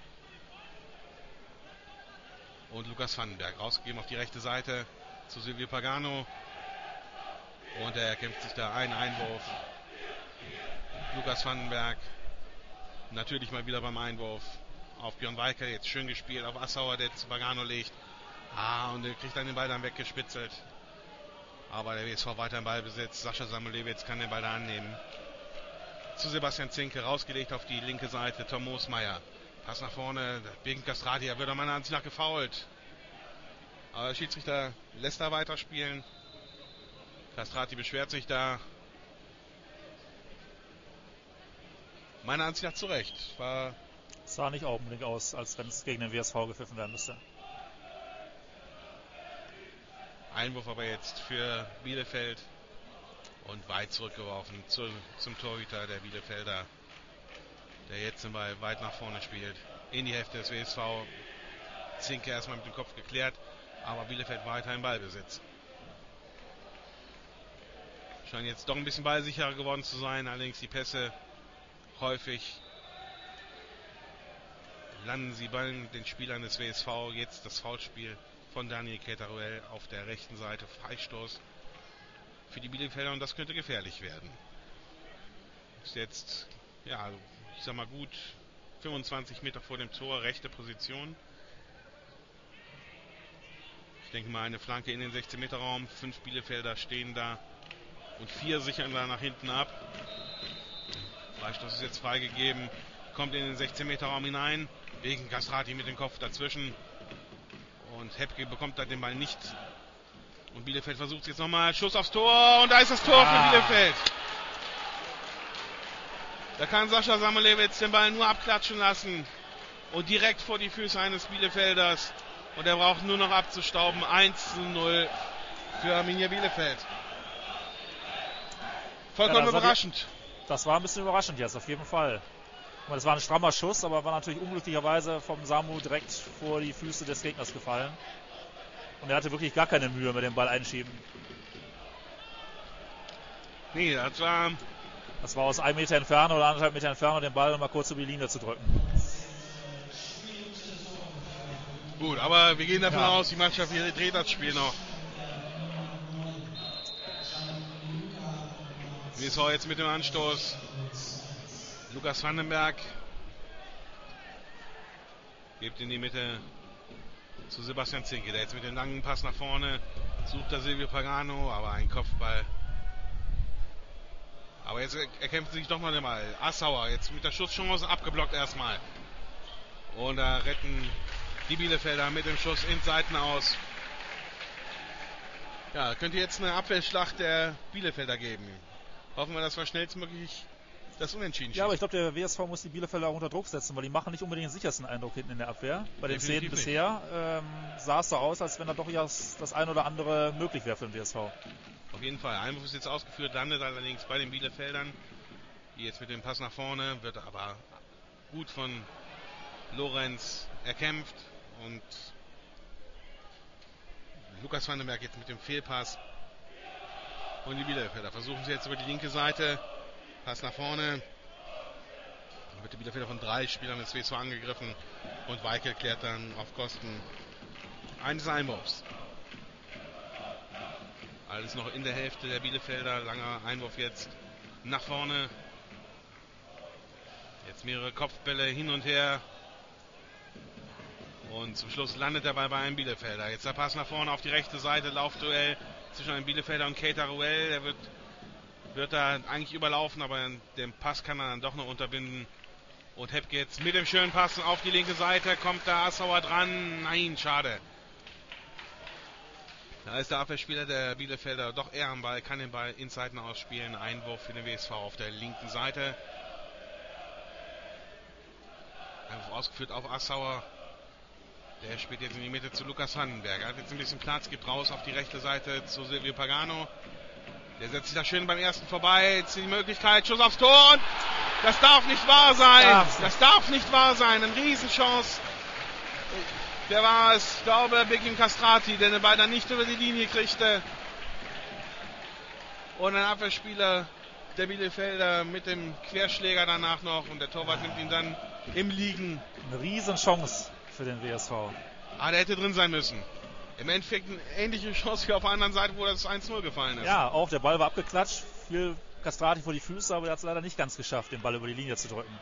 Und Lukas Vandenberg rausgegeben auf die rechte Seite zu Silvio Pagano. Und er erkämpft sich da einen Einwurf. Lukas Vandenberg natürlich mal wieder beim Einwurf auf Björn Weike. Jetzt schön gespielt auf Assauer, der zu Pagano legt. Und er kriegt dann den Ball dann weggespitzelt. Aber der WSV weiter im Ballbesitz. Sascha Samulewicz kann den Ball da annehmen. Zu Sebastian Zinke, rausgelegt auf die linke Seite. Tom Mosmeier. Pass nach vorne. Wegen Castrati, er wird meiner Ansicht nach gefoult. Aber der Schiedsrichter lässt da weiterspielen. Castrati beschwert sich da. Meiner Ansicht nach zu Recht. Sah nicht augenblicklich aus, als wenn es gegen den WSV gepfiffen werden müsste. Einwurf aber jetzt für Bielefeld und weit zurückgeworfen zum Torhüter der Bielefelder, der jetzt den Ball weit nach vorne spielt. In die Hälfte des WSV. Zinke erstmal mit dem Kopf geklärt, aber Bielefeld weiter im Ballbesitz. Scheint jetzt doch ein bisschen ballsicherer geworden zu sein, allerdings die Pässe häufig landen sie bei den Spielern des WSV. Jetzt das Foulspiel von Daniel Keitaruel auf der rechten Seite. Freistoß für die Bielefelder und das könnte gefährlich werden. Ist jetzt, ja, ich sag mal gut 25 Meter vor dem Tor, rechte Position. Ich denke mal eine Flanke in den 16-Meter-Raum. 5 Bielefelder stehen da und 4 sichern da nach hinten ab. Freistoß ist jetzt freigegeben. Kommt in den 16-Meter-Raum hinein. Wegen Castrati mit dem Kopf dazwischen. Und Hebke bekommt da den Ball nicht. Und Bielefeld versucht es jetzt nochmal. Schuss aufs Tor. Und da ist das Tor für Bielefeld. Da kann Sascha Samuelewitz den Ball nur abklatschen lassen. Und direkt vor die Füße eines Bielefelders. Und er braucht nur noch abzustauben. 1:0 für Arminia Bielefeld. Vollkommen überraschend. Das war ein bisschen überraschend jetzt, auf jeden Fall. Das war ein strammer Schuss, aber war natürlich unglücklicherweise vom Samu direkt vor die Füße des Gegners gefallen. Und er hatte wirklich gar keine Mühe mit dem Ball einschieben. Nee, das war aus 1 Meter Entfernung oder 1,5 Meter Entfernung, den Ball mal kurz über die Linie zu drücken. Gut, aber wir gehen davon aus, die Mannschaft hier dreht das Spiel noch. WSV jetzt mit dem Anstoß. Lukas Vandenberg gibt in die Mitte zu Sebastian Zinke, der jetzt mit dem langen Pass nach vorne sucht da Silvio Pagano, aber ein Kopfball. Aber jetzt erkämpft sich doch mal den Ball. Assauer jetzt mit der Schusschance abgeblockt erstmal. Und da retten die Bielefelder mit dem Schuss ins Seitenaus. Ja, könnte jetzt eine Abwehrschlacht der Bielefelder geben. Hoffen wir, dass wir schnellstmöglich das Unentschieden schießen. Ja, aber ich glaube, der WSV muss die Bielefelder auch unter Druck setzen, weil die machen nicht unbedingt den sichersten Eindruck hinten in der Abwehr. Bei den Szenen bisher sah es so aus, als wenn da doch das ein oder andere möglich wäre für den WSV. Auf jeden Fall. Einwurf ist jetzt ausgeführt, landet allerdings bei den Bielefeldern. Die jetzt mit dem Pass nach vorne, wird aber gut von Lorenz erkämpft. Und Lukas Vandenberg jetzt mit dem Fehlpass. Und die Bielefelder versuchen sie jetzt über die linke Seite. Pass nach vorne. Dann wird die Bielefelder von 3 Spielern des WSV angegriffen. Und Weikel klärt dann auf Kosten eines Einwurfs. Alles noch in der Hälfte der Bielefelder. Langer Einwurf jetzt nach vorne. Jetzt mehrere Kopfbälle hin und her. Und zum Schluss landet der Ball bei einem Bielefelder. Jetzt der Pass nach vorne auf die rechte Seite. Laufduell zwischen einem Bielefelder und Keita Ruel. Der wird da eigentlich überlaufen, aber den Pass kann er dann doch noch unterbinden. Und Hebke jetzt mit dem schönen Pass auf die linke Seite. Kommt da Assauer dran. Nein, schade. Da ist der Abwehrspieler der Bielefelder doch eher am Ball. Kann den Ball ins Seitenaus spielen. Einwurf für den WSV auf der linken Seite. Einwurf ausgeführt auf Assauer. Der spielt jetzt in die Mitte zu Lukas Vandenberg. Er hat jetzt ein bisschen Platz, gibt raus auf die rechte Seite zu Silvio Pagano. Der setzt sich da schön beim ersten vorbei. Jetzt die Möglichkeit, Schuss aufs Tor. Und das darf nicht wahr sein. Ja. Das darf nicht wahr sein. Eine Riesenchance. Wer war es? Ich glaube, Begin Castrati, der den Ball dann nicht über die Linie kriegte. Und ein Abwehrspieler der Bielefelder mit dem Querschläger danach noch. Und der Torwart nimmt ihn dann im Liegen. Eine Riesenchance für den WSV. Der hätte drin sein müssen. Im Endeffekt eine ähnliche Chance wie auf der anderen Seite, wo das 1:0 gefallen ist. Ja, auch der Ball war abgeklatscht. Viel Castrati vor die Füße, aber er hat es leider nicht ganz geschafft, den Ball über die Linie zu drücken.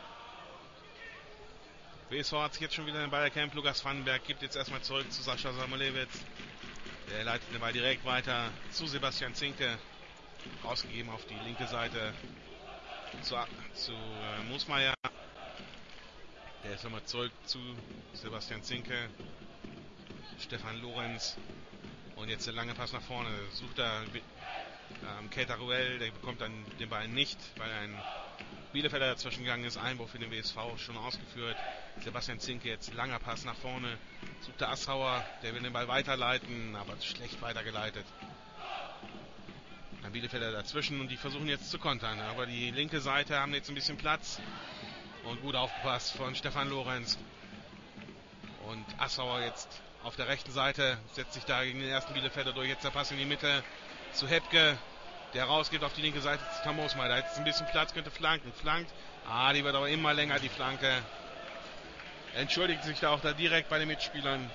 WSV hat sich jetzt schon wieder den Ball erkämpft. Lukas Vandenberg gibt jetzt erstmal zurück zu Sascha Samuelewitz. Der leitet den Ball direkt weiter zu Sebastian Zinke. Rausgegeben auf die linke Seite zu Moosmeier. Der ist nochmal zurück zu Sebastian Zinke. Stefan Lorenz. Und jetzt der lange Pass nach vorne. Sucht da Keita Ruel. Der bekommt dann den Ball nicht, weil ein Bielefelder dazwischen gegangen ist. Einwurf für den WSV schon ausgeführt. Sebastian Zinke jetzt langer Pass nach vorne. Sucht der Assauer. Der will den Ball weiterleiten, aber schlecht weitergeleitet. Ein Bielefelder dazwischen und die versuchen jetzt zu kontern. Aber die linke Seite haben jetzt ein bisschen Platz. Und gut aufgepasst von Stefan Lorenz. Und Assauer jetzt auf der rechten Seite, setzt sich da gegen den ersten Bielefelder durch. Jetzt der Pass in die Mitte zu Hebke, der rausgeht auf die linke Seite zu Tom Moosmeier. Da hat jetzt ein bisschen Platz, könnte flanken. Flankt. Die wird aber immer länger, die Flanke. Entschuldigt sich da auch da direkt bei den Mitspielern.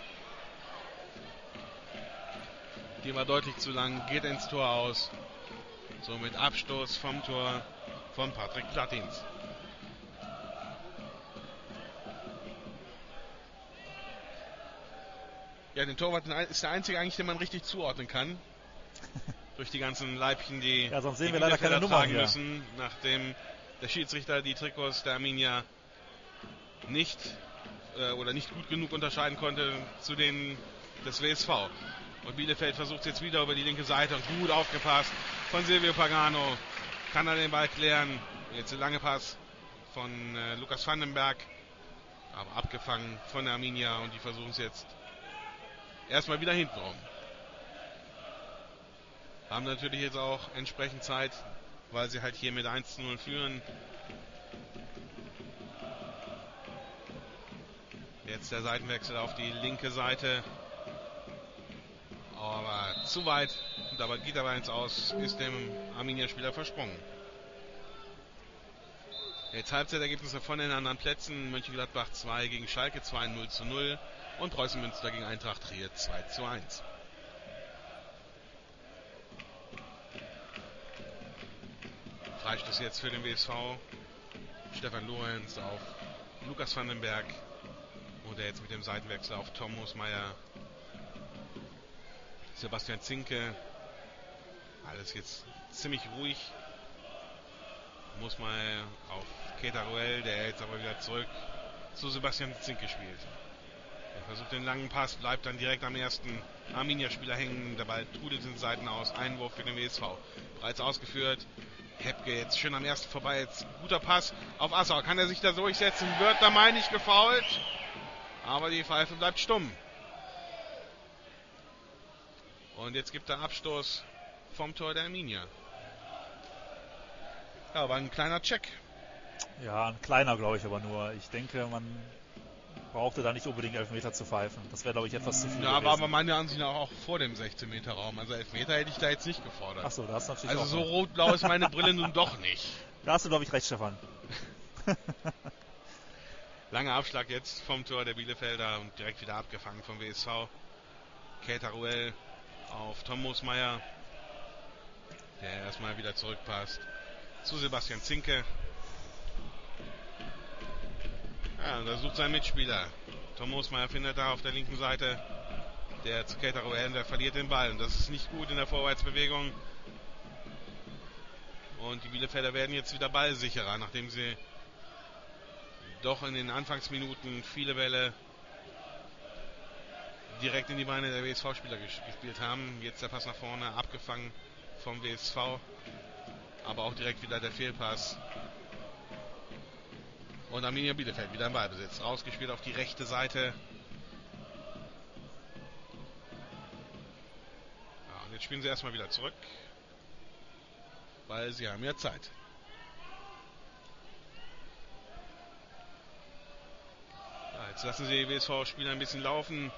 Die war deutlich zu lang, geht ins Tor aus. Somit Abstoß vom Tor von Patrick Plattins. Ja, den Torwart ist der einzige eigentlich, den man richtig zuordnen kann. Durch die ganzen Leibchen, die ja, sonst sehen die wir leider keine Nummer tragen hier. müssen, nachdem der Schiedsrichter die Trikots der Arminia nicht gut genug unterscheiden konnte zu denen des WSV. Und Bielefeld versucht es jetzt wieder über die linke Seite und gut aufgepasst von Silvio Pagano. Kann er den Ball klären. Jetzt der lange Pass von Lukas Vandenberg. Aber abgefangen von der Arminia und die versuchen es jetzt erstmal wieder hintenrum. Haben natürlich jetzt auch entsprechend Zeit, weil sie halt hier mit 1:0 führen. Jetzt der Seitenwechsel auf die linke Seite. Aber zu weit. Und dabei geht aber eins aus, ist dem Arminia-Spieler versprungen. Jetzt Halbzeitergebnisse von den anderen Plätzen. Mönchengladbach 2 gegen Schalke 2 0:0 und Preußen Münster gegen Eintracht Trier 2:1. Freistoß jetzt für den WSV. Stefan Lorenz auf Lukas Vandenberg. Und er jetzt mit dem Seitenwechsel auf Tom Moosmeier. Sebastian Zinke. Alles jetzt ziemlich ruhig. Moosmeier auf Keita Ruel, der jetzt aber wieder zurück zu Sebastian Zinke spielt. Er versucht den langen Pass, bleibt dann direkt am ersten Arminia-Spieler hängen. Der Ball trudelt in Seiten aus. Einwurf für den WSV. Bereits ausgeführt. Hepke jetzt schön am ersten vorbei. Jetzt guter Pass auf Assauer. Kann er sich da durchsetzen? Wird da, meine ich, gefoult. Aber die Pfeife bleibt stumm. Und jetzt gibt er Abstoß vom Tor der Arminia. Ja, aber ein kleiner Check. Ja, ein kleiner, glaube ich, aber nur. Ich denke, man brauchte da nicht unbedingt Elfmeter zu pfeifen. Das wäre, glaube ich, etwas zu viel Ja, gewesen. aber meiner Ansicht nach auch vor dem 16-Meter-Raum. Also Elfmeter hätte ich da jetzt nicht gefordert. Achso, da hast du natürlich also auch so rot-blau ist meine Brille nun doch nicht. Da hast du, glaube ich, recht, Stefan. Langer Abschlag jetzt vom Tor der Bielefelder und direkt wieder abgefangen vom WSV. Keita Ruel auf Tom Moosmeier, der erstmal wieder zurückpasst zu Sebastian Zinke. Ja, und da sucht sein Mitspieler. Tom Moosmeier findet da auf der linken Seite. Der zu Keita Ruel, der verliert den Ball. Und das ist nicht gut in der Vorwärtsbewegung. Und die Bielefelder werden jetzt wieder ballsicherer, nachdem sie doch in den Anfangsminuten viele Bälle direkt in die Beine der WSV-Spieler gespielt haben. Jetzt der Pass nach vorne, abgefangen vom WSV. Aber auch direkt wieder der Fehlpass. Und Arminia Bielefeld wieder im Ballbesitz. Rausgespielt auf die rechte Seite. Ja, und jetzt spielen sie erstmal wieder zurück. Weil sie haben ja Zeit. Ja, jetzt lassen sie die WSV-Spieler ein bisschen laufen.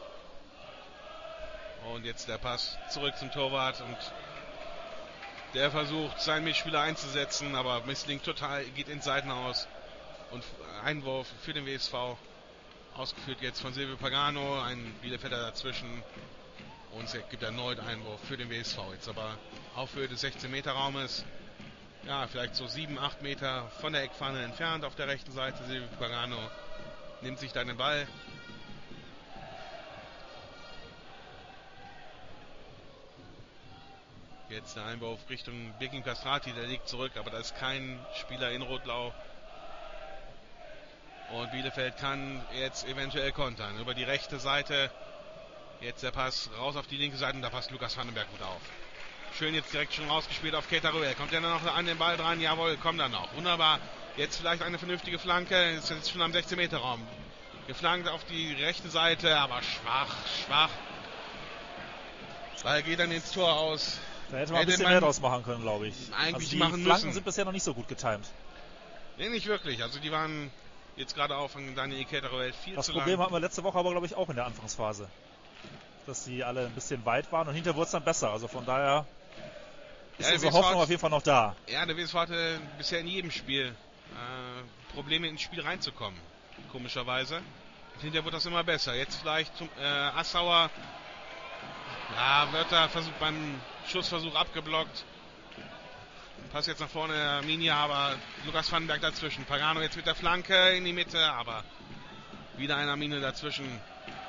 Und jetzt der Pass zurück zum Torwart. Und der versucht, seinen Mitspieler einzusetzen, aber misslingt total, geht ins Seitenhaus. Und Einwurf für den WSV. Ausgeführt jetzt von Silvio Pagano. Ein Bielefelder dazwischen. Und es gibt erneut Einwurf für den WSV. Jetzt aber auf Höhe des 16-Meter-Raumes. Ja, vielleicht so 7-8 Meter von der Eckfahne entfernt auf der rechten Seite. Silvio Pagano nimmt sich dann den Ball. Jetzt der Einwurf Richtung Birkin Castrati, der liegt zurück, aber da ist kein Spieler in Rot-Blau. Und Bielefeld kann jetzt eventuell kontern. Über die rechte Seite. Jetzt der Pass raus auf die linke Seite und da passt Lukas Vandenberg gut auf. Schön jetzt direkt schon rausgespielt auf Keita Ruel. Kommt er noch an den Ball dran? Jawohl, kommt er noch. Wunderbar. Jetzt vielleicht eine vernünftige Flanke. Ist jetzt schon am 16-Meter-Raum. Geflankt auf die rechte Seite, aber schwach. Ball geht dann ins Tor aus. Da hätte man ein bisschen mehr draus machen können, glaube ich. Eigentlich also die machen Flanken müssen. sind bisher noch nicht so gut getimt. Nee, nicht wirklich. Also die waren jetzt gerade auch von Daniel Keita Ruel viel Das zu Problem lang. hatten wir letzte Woche aber, glaube ich, auch in der Anfangsphase. Dass die alle ein bisschen weit waren und hinterher wurde es dann besser. Also von daher ist unsere Hoffnung auf jeden Fall noch da. Ja, der WSV hatte bisher in jedem Spiel Probleme ins Spiel reinzukommen. Komischerweise. Und hinterher wird das immer besser. Jetzt vielleicht zum Assauer. Ja, wird da beim Schussversuch abgeblockt. Pass jetzt nach vorne, Arminia, aber Lukas Vandenberg dazwischen. Pagano jetzt mit der Flanke in die Mitte, aber wieder ein Arminia dazwischen.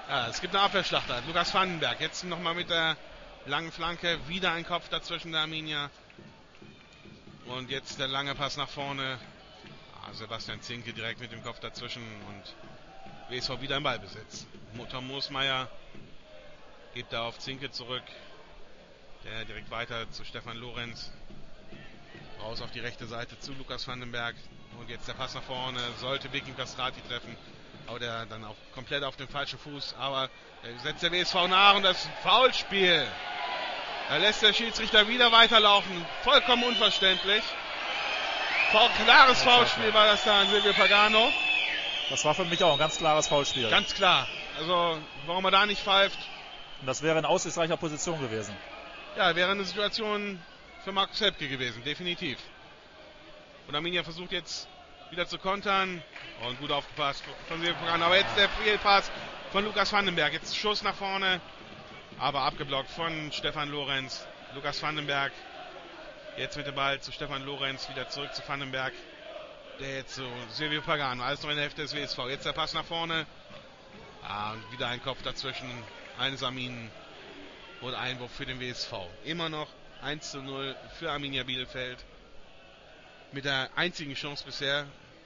Ja, es gibt eine Abwehrschlacht. Lukas Vandenberg jetzt nochmal mit der langen Flanke. Wieder ein Kopf dazwischen der Arminia. Und jetzt der lange Pass nach vorne. Sebastian Zinke direkt mit dem Kopf dazwischen. Und WSV wieder im Ballbesitz. Tom Moosmeier gibt da auf Zinke zurück. Der direkt weiter zu Stefan Lorenz. Raus auf die rechte Seite zu Lukas Vandenberg. Und jetzt der Pass nach vorne. Sollte Bekim Castrati treffen. Aber der dann auch komplett auf den falschen Fuß. Aber setzt der WSV nach und das ist ein Foulspiel. Da lässt der Schiedsrichter wieder weiterlaufen. Vollkommen unverständlich. Klares Foulspiel war das da an Silvio Pagano. Das war für mich auch ein ganz klares Foulspiel. Ganz klar. Also warum er da nicht pfeift. Und das wäre in aussichtsreicher Position gewesen. Ja, wäre eine Situation für Markus Hepke gewesen, definitiv. Und Arminia versucht jetzt wieder zu kontern. Und gut aufgepasst von Silvio Pagano. Aber jetzt der Fehlpass von Lukas Vandenberg. Jetzt Schuss nach vorne. Aber abgeblockt von Stefan Lorenz. Lukas Vandenberg jetzt mit dem Ball zu Stefan Lorenz. Wieder zurück zu Vandenberg. Der jetzt zu Silvio Pagano. Alles noch in der Hälfte des WSV. Jetzt der Pass nach vorne. Und wieder ein Kopf dazwischen. Eines Arminen. Und Einwurf für den WSV. Immer noch 1:0 für Arminia Bielefeld. Mit der einzigen Chance bisher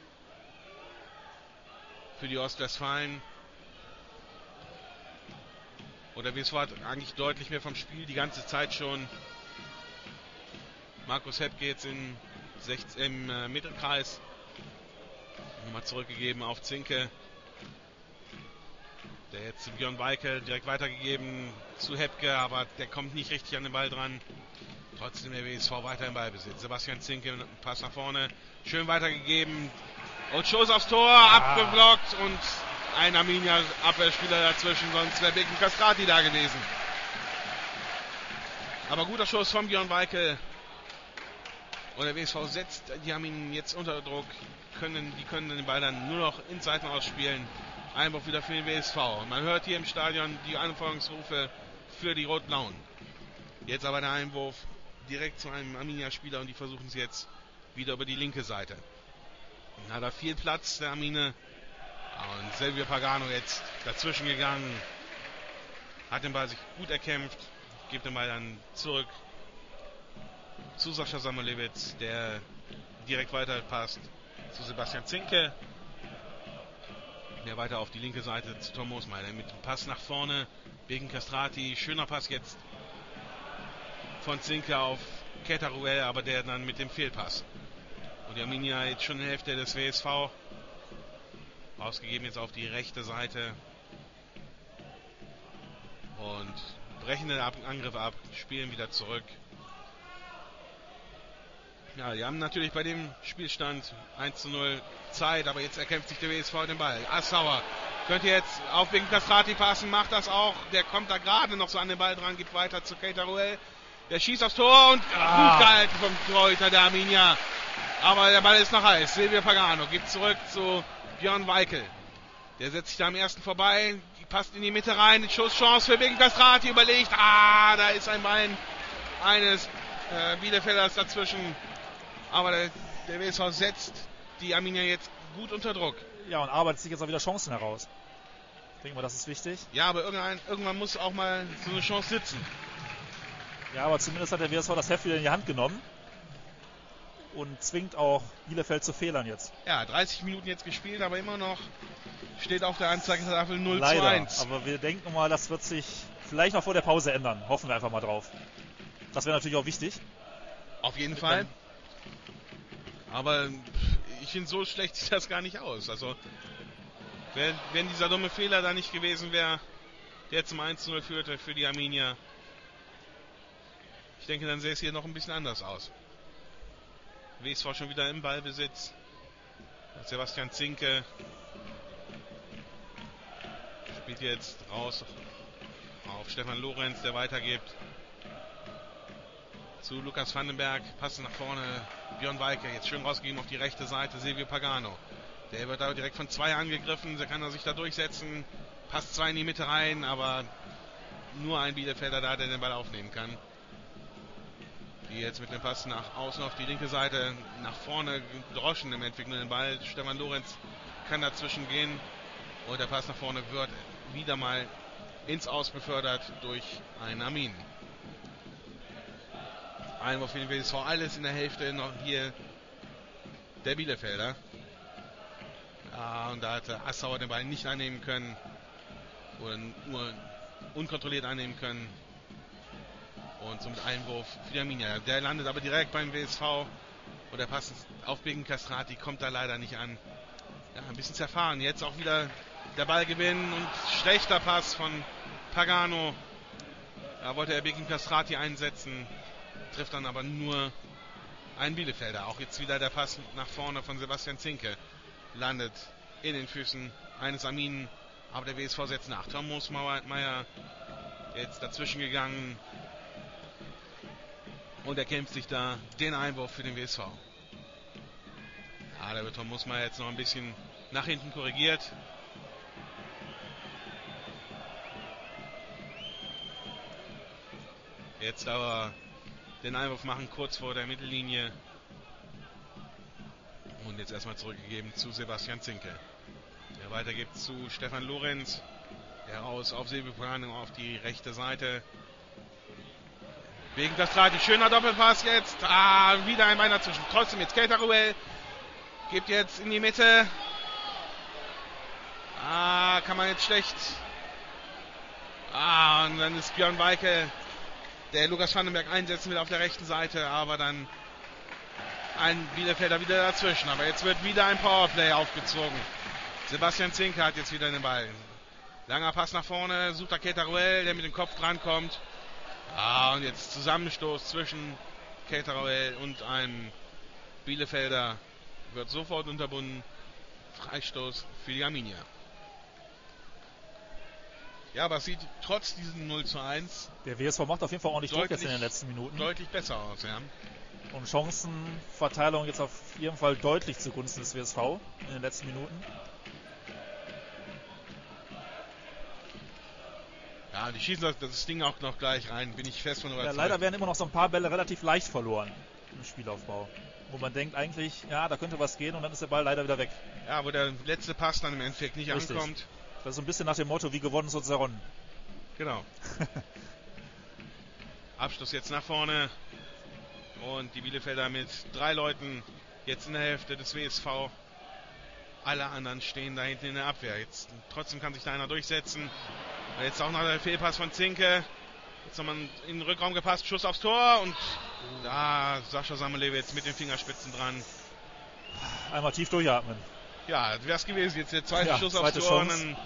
für die Ostwestfalen. Oder WSV hat eigentlich deutlich mehr vom Spiel die ganze Zeit schon. Markus Hepke jetzt im Mittelkreis. Nochmal zurückgegeben auf Zinke. Der jetzt zu Björn Weikel direkt weitergegeben zu Hepke, aber der kommt nicht richtig an den Ball dran. Trotzdem der WSV weiter im Ballbesitz. Sebastian Zinke, Pass nach vorne. Schön weitergegeben. Und Schuss aufs Tor, abgeblockt und ein Arminia-Abwehrspieler dazwischen, sonst wäre Bekim Castrati da gewesen. Aber guter Schuss von Björn Weikel. Und der WSV setzt die Arminien jetzt unter Druck. Die können den Ball dann nur noch in Seiten ausspielen. Einwurf wieder für den WSV. Und man hört hier im Stadion die Anfeuerungsrufe für die Rot-Blauen. Jetzt aber der Einwurf direkt zu einem Arminia-Spieler und die versuchen es jetzt wieder über die linke Seite. Dann hat er viel Platz, der Armine. Und Silvio Pagano jetzt dazwischen gegangen. Hat den Ball sich gut erkämpft. Gibt den Ball dann zurück zu Sascha Samolewitz, der direkt weiter passt zu Sebastian Zinke. Der weiter auf die linke Seite zu Tom Moosmeier mit dem Pass nach vorne. Bekim Castrati, schöner Pass jetzt von Zinke auf Ketaruel, aber der dann mit dem Fehlpass. Und die Arminia jetzt schon in der Hälfte des WSV. Ausgegeben jetzt auf die rechte Seite. Und brechen den Angriff ab, spielen wieder zurück. Ja, die haben natürlich bei dem Spielstand 1:0 Zeit, aber jetzt erkämpft sich der WSV den Ball. Assauer könnte jetzt auf Bekim Castrati passen, macht das auch. Der kommt da gerade noch so an den Ball dran, gibt weiter zu Ketaruel. Der schießt aufs Tor und gut gehalten vom Torhüter der Arminia. Aber der Ball ist noch heiß. Silvio Pagano gibt zurück zu Björn Weikel. Der setzt sich da am ersten vorbei, die passt in die Mitte rein. Die Schusschance für Bekim Castrati, überlegt. Da ist ein Bein eines Bielefelders dazwischen. Aber der WSV setzt die Arminia jetzt gut unter Druck. Ja, und arbeitet sich jetzt auch wieder Chancen heraus. Ich denke mal, das ist wichtig. Ja, aber irgendwann muss auch mal so eine Chance sitzen. Ja, aber zumindest hat der WSV das Heft wieder in die Hand genommen. Und zwingt auch Bielefeld zu Fehlern jetzt. Ja, 30 Minuten jetzt gespielt, aber immer noch steht auf der Anzeigetafel 0:1. Leider, aber wir denken mal, das wird sich vielleicht noch vor der Pause ändern. Hoffen wir einfach mal drauf. Das wäre natürlich auch wichtig. Auf jeden Fall. Aber ich finde, so schlecht sieht das gar nicht aus. Also, wenn dieser dumme Fehler da nicht gewesen wäre, der zum 1:0 führte für die Arminia, ich denke, dann sähe es hier noch ein bisschen anders aus. WSV schon wieder im Ballbesitz. Sebastian Zinke spielt jetzt raus auf Stefan Lorenz, der weitergibt zu Lukas Vandenberg. Passen nach vorne. Björn Weikel jetzt schön rausgegeben auf die rechte Seite. Silvio Pagano. Der wird da direkt von 2 angegriffen. Da kann er sich da durchsetzen. Passt 2 in die Mitte rein, aber nur ein Bielefelder da, der den Ball aufnehmen kann. Die jetzt mit dem Pass nach außen auf die linke Seite nach vorne droschen im entwickelnden Ball. Stefan Lorenz kann dazwischen gehen. Und der Pass nach vorne wird wieder mal ins Aus befördert durch einen Amin. Einwurf für den WSV, alles in der Hälfte noch hier der Bielefelder. Ja, und da hatte Assauer den Ball nicht einnehmen können. Oder nur unkontrolliert einnehmen können. Und somit Einwurf für die Arminia. Der landet aber direkt beim WSV. Und der Pass auf Begin Castrati kommt da leider nicht an. Ja, ein bisschen zerfahren. Jetzt auch wieder der Ball gewinnen und schlechter Pass von Pagano. Da wollte er Begin Castrati einsetzen. Trifft dann aber nur einen Bielefelder. Auch jetzt wieder der Pass nach vorne von Sebastian Zinke. Landet in den Füßen eines Arminen. Aber der WSV setzt nach. Tom Moosmeier jetzt dazwischen gegangen. Und er kämpft sich da den Einwurf für den WSV. Ja, da wird Tom Moosmeier jetzt noch ein bisschen nach hinten korrigiert. Jetzt aber den Einwurf machen kurz vor der Mittellinie. Und jetzt erstmal zurückgegeben zu Sebastian Zinke. Der weitergibt zu Stefan Lorenz. Der raus auf Silvio auf die rechte Seite. Wegen das Strati. Schöner Doppelpass jetzt. Wieder ein Bein dazwischen. Trotzdem jetzt Keitaruel. Gibt jetzt in die Mitte. Kann man jetzt schlecht. Und dann ist Björn Weike, der Lukas Vandenberg einsetzen will auf der rechten Seite. Aber dann ein Bielefelder wieder dazwischen. Aber jetzt wird wieder ein Powerplay aufgezogen. Sebastian Zinke hat jetzt wieder den Ball. Langer Pass nach vorne. Sucht Keitaruel, der mit dem Kopf drankommt. Und jetzt Zusammenstoß zwischen Keitaruel und einem Bielefelder. Wird sofort unterbunden. Freistoß für die Arminia. Ja, aber es sieht trotz diesem 0:1 der WSV macht auf jeden Fall ordentlich Druck jetzt in den letzten Minuten. Deutlich besser aus, ja. Und Chancenverteilung jetzt auf jeden Fall deutlich zugunsten des WSV in den letzten Minuten. Ja, die schießen das Ding auch noch gleich rein, bin ich fest von überzeugt. Ja, leider werden immer noch so ein paar Bälle relativ leicht verloren im Spielaufbau. Wo man denkt eigentlich, ja, da könnte was gehen und dann ist der Ball leider wieder weg. Ja, wo der letzte Pass dann im Endeffekt nicht Richtig. ankommt. Das ist so ein bisschen nach dem Motto, wie gewonnen, so zerronnen. Genau. Abschluss jetzt nach vorne. Und die Bielefelder mit 3 Leuten jetzt in der Hälfte des WSV. Alle anderen stehen da hinten in der Abwehr. Jetzt trotzdem kann sich da einer durchsetzen. Und jetzt auch noch der Fehlpass von Zinke. Jetzt nochmal in den Rückraum gepasst, Schuss aufs Tor und da Sascha Samuelewitz mit den Fingerspitzen dran. Einmal tief durchatmen. Ja, wäre es gewesen. Jetzt der zweite Schuss aufs Tor. Chance. Und dann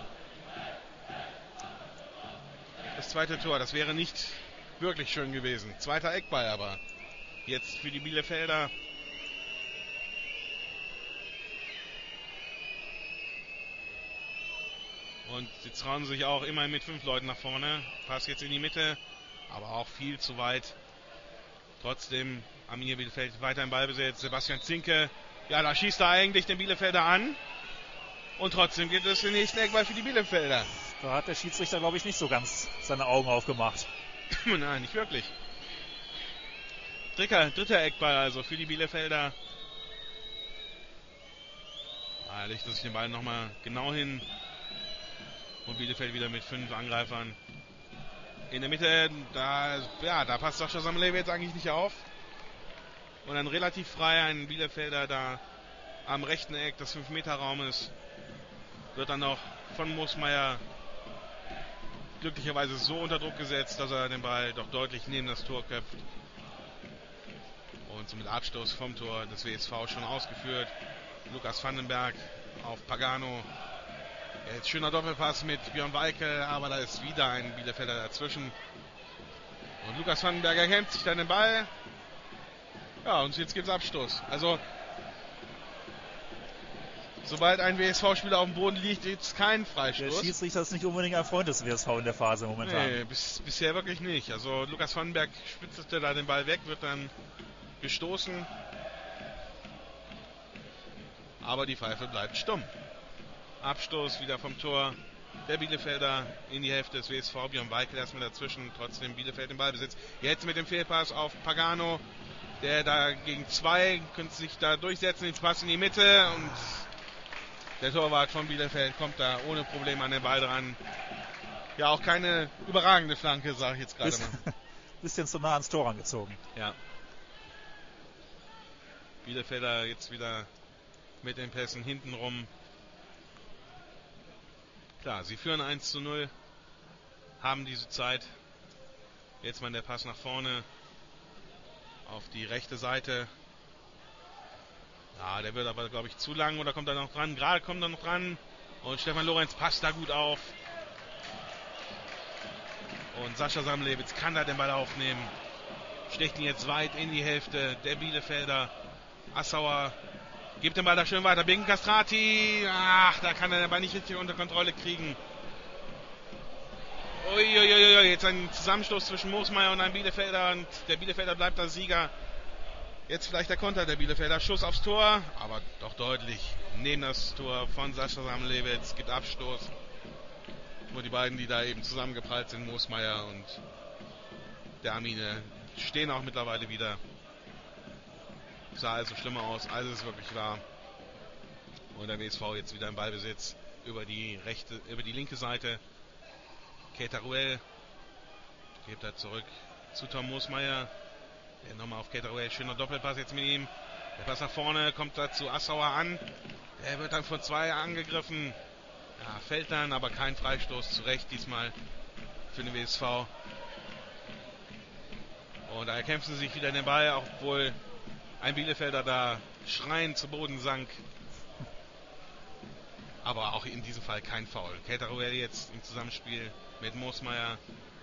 das zweite Tor, das wäre nicht wirklich schön gewesen. Zweiter Eckball aber. Jetzt für die Bielefelder. Und sie trauen sich auch immer mit 5 Leuten nach vorne. Pass jetzt in die Mitte, aber auch viel zu weit. Trotzdem Arminia Bielefeld weiter im Ballbesitz. Sebastian Zinke, ja, da schießt er eigentlich den Bielefelder an. Und trotzdem gibt es den nächsten Eckball für die Bielefelder. Da hat der Schiedsrichter, glaube ich, nicht so ganz seine Augen aufgemacht. Nein, nicht wirklich. Dritter Eckball also für die Bielefelder. Da legt er sich den Ball nochmal genau hin. Und Bielefeld wieder mit 5 Angreifern. In der Mitte, da passt Sascha Samuelewitz eigentlich nicht auf. Und dann relativ frei ein Bielefelder da am rechten Eck des 5-Meter-Raumes. Wird dann noch von Moosmeier glücklicherweise so unter Druck gesetzt, dass er den Ball doch deutlich neben das Tor köpft. Und somit Abstoß vom Tor des WSV schon ausgeführt. Lukas Vandenberg auf Pagano. Jetzt schöner Doppelpass mit Björn Weike, aber da ist wieder ein Bielefelder dazwischen. Und Lukas Vandenberg erkämpft sich dann den Ball. Ja, und jetzt gibt es Abstoß. Also, sobald ein WSV-Spieler auf dem Boden liegt, gibt es keinen Freistoß. Der Schiedsrichter ist nicht unbedingt ein Freund des WSV in der Phase momentan. Nee, bisher wirklich nicht. Also, Lukas Vandenberg spitzte da den Ball weg, wird dann gestoßen. Aber die Pfeife bleibt stumm. Abstoß wieder vom Tor der Bielefelder in die Hälfte des WSV. Björn Weike erstmal dazwischen, trotzdem Bielefeld im Ballbesitz. Jetzt mit dem Fehlpass auf Pagano, der da gegen 2 könnte sich da durchsetzen, den Pass in die Mitte und Der Torwart von Bielefeld kommt da ohne Probleme an den Ball dran. Ja, auch keine überragende Flanke, sage ich jetzt gerade mal. Bisschen zu nah ans Tor rangezogen. Ja. Bielefelder jetzt wieder mit den Pässen hintenrum. Klar, sie führen 1:0, haben diese Zeit. Jetzt mal der Pass nach vorne auf die rechte Seite. Ja, der wird aber, glaube ich, zu lang oder kommt er noch dran? Gerade kommt er noch dran. Und Stefan Lorenz passt da gut auf. Und Sascha Samlewitz kann da den Ball aufnehmen. Stecht ihn jetzt weit in die Hälfte der Bielefelder. Assauer gibt den Ball da schön weiter. Binken Castrati. Ach, da kann er den Ball nicht richtig unter Kontrolle kriegen. Uiuiui, jetzt ein Zusammenstoß zwischen Moosmeier und einem Bielefelder. Und der Bielefelder bleibt da Sieger. Jetzt vielleicht der Konter der Bielefelder. Schuss aufs Tor, aber doch deutlich neben das Tor von Sascha Samlewitz. Gibt Abstoß. Nur die beiden, die da eben zusammengeprallt sind, Moosmeier und der Armine, stehen auch mittlerweile wieder. Sah also schlimmer aus, als es wirklich war. Und der WSV jetzt wieder im Ballbesitz über die linke Seite. Keita-Ruel gibt er zurück zu Tom Moosmeier. Der nochmal auf Keita-Ruel, schöner Doppelpass jetzt mit ihm. Der Pass nach vorne, kommt da zu Assauer an. Der wird dann von 2 angegriffen. Ja, fällt dann, aber kein Freistoß, zu Recht diesmal für den WSV. Und da erkämpfen sie sich wieder den Ball, obwohl ein Bielefelder da schreiend zu Boden sank. Aber auch in diesem Fall kein Foul. Keita-Ruel jetzt im Zusammenspiel mit Moosmeier.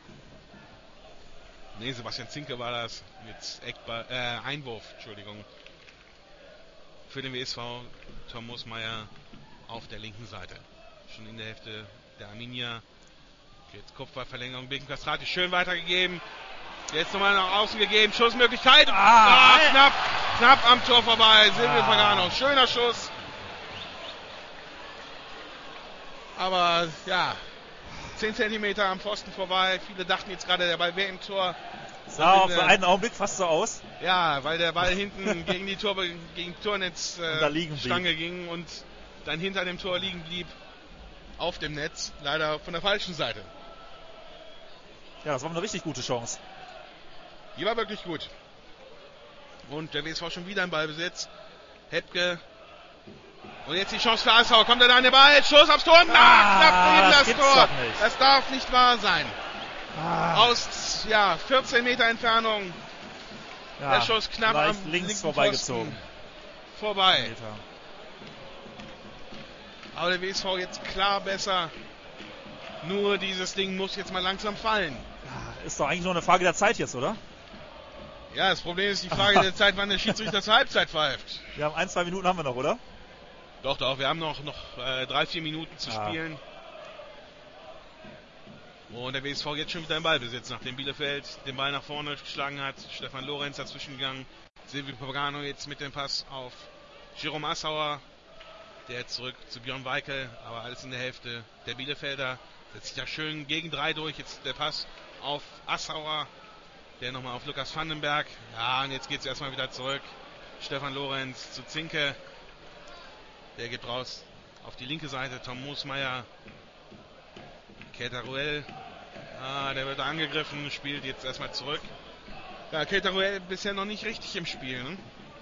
Ne, Sebastian Zinke war das. Mit Einwurf, Entschuldigung. Für den WSV, Tom Moosmeier auf der linken Seite. Schon in der Hälfte der Arminia. Jetzt Kopfballverlängerung. Binken Castrati schön weitergegeben. Jetzt nochmal nach außen gegeben. Schussmöglichkeit. Knapp am Tor vorbei. Silvio Pagano. Schöner Schuss. Aber ja, 10 cm am Pfosten vorbei. Viele dachten jetzt gerade, der Ball wäre im Tor. Sah auf einen Augenblick fast so aus. Ja, weil der Ball hinten gegen die Tornetzstange ging und dann hinter dem Tor liegen blieb. Auf dem Netz, leider von der falschen Seite. Ja, das war eine richtig gute Chance. Die war wirklich gut. Und der WSV schon wieder im Ballbesitz. Hebke. Und jetzt die Chance für Assauer. Kommt er da an den Ball? Schuss aufs Tor. Knapp neben das Tor. Das darf nicht wahr sein. Aus 14 Meter Entfernung. Ja, der Schuss knapp am links vorbeigezogen. Vorbei. Aber der WSV jetzt klar besser. Nur dieses Ding muss jetzt mal langsam fallen. Ja, ist doch eigentlich nur eine Frage der Zeit jetzt, oder? Ja, das Problem ist die Frage der Zeit, wann der Schiedsrichter zur Halbzeit pfeift. Wir haben 1-2 Minuten haben wir noch, oder? Doch, wir haben noch 3-4 Minuten zu spielen. Und der WSV jetzt schon wieder im Ballbesitz, nachdem Bielefeld den Ball nach vorne geschlagen hat. Stefan Lorenz dazwischen gegangen. Silvio Pagano jetzt mit dem Pass auf Jerome Assauer. Der zurück zu Björn Weikel, aber alles in der Hälfte der Bielefelder. Setzt sich da schön gegen 3 durch. Jetzt der Pass auf Assauer. Der nochmal auf Lukas Vandenberg. Ja, und jetzt geht es erstmal wieder zurück. Stefan Lorenz zu Zinke. Der geht raus auf die linke Seite. Tom Moosmeier. Keita-Ruel. Der wird angegriffen, spielt jetzt erstmal zurück. Ja, Keita-Ruel bisher noch nicht richtig im Spiel. Ne?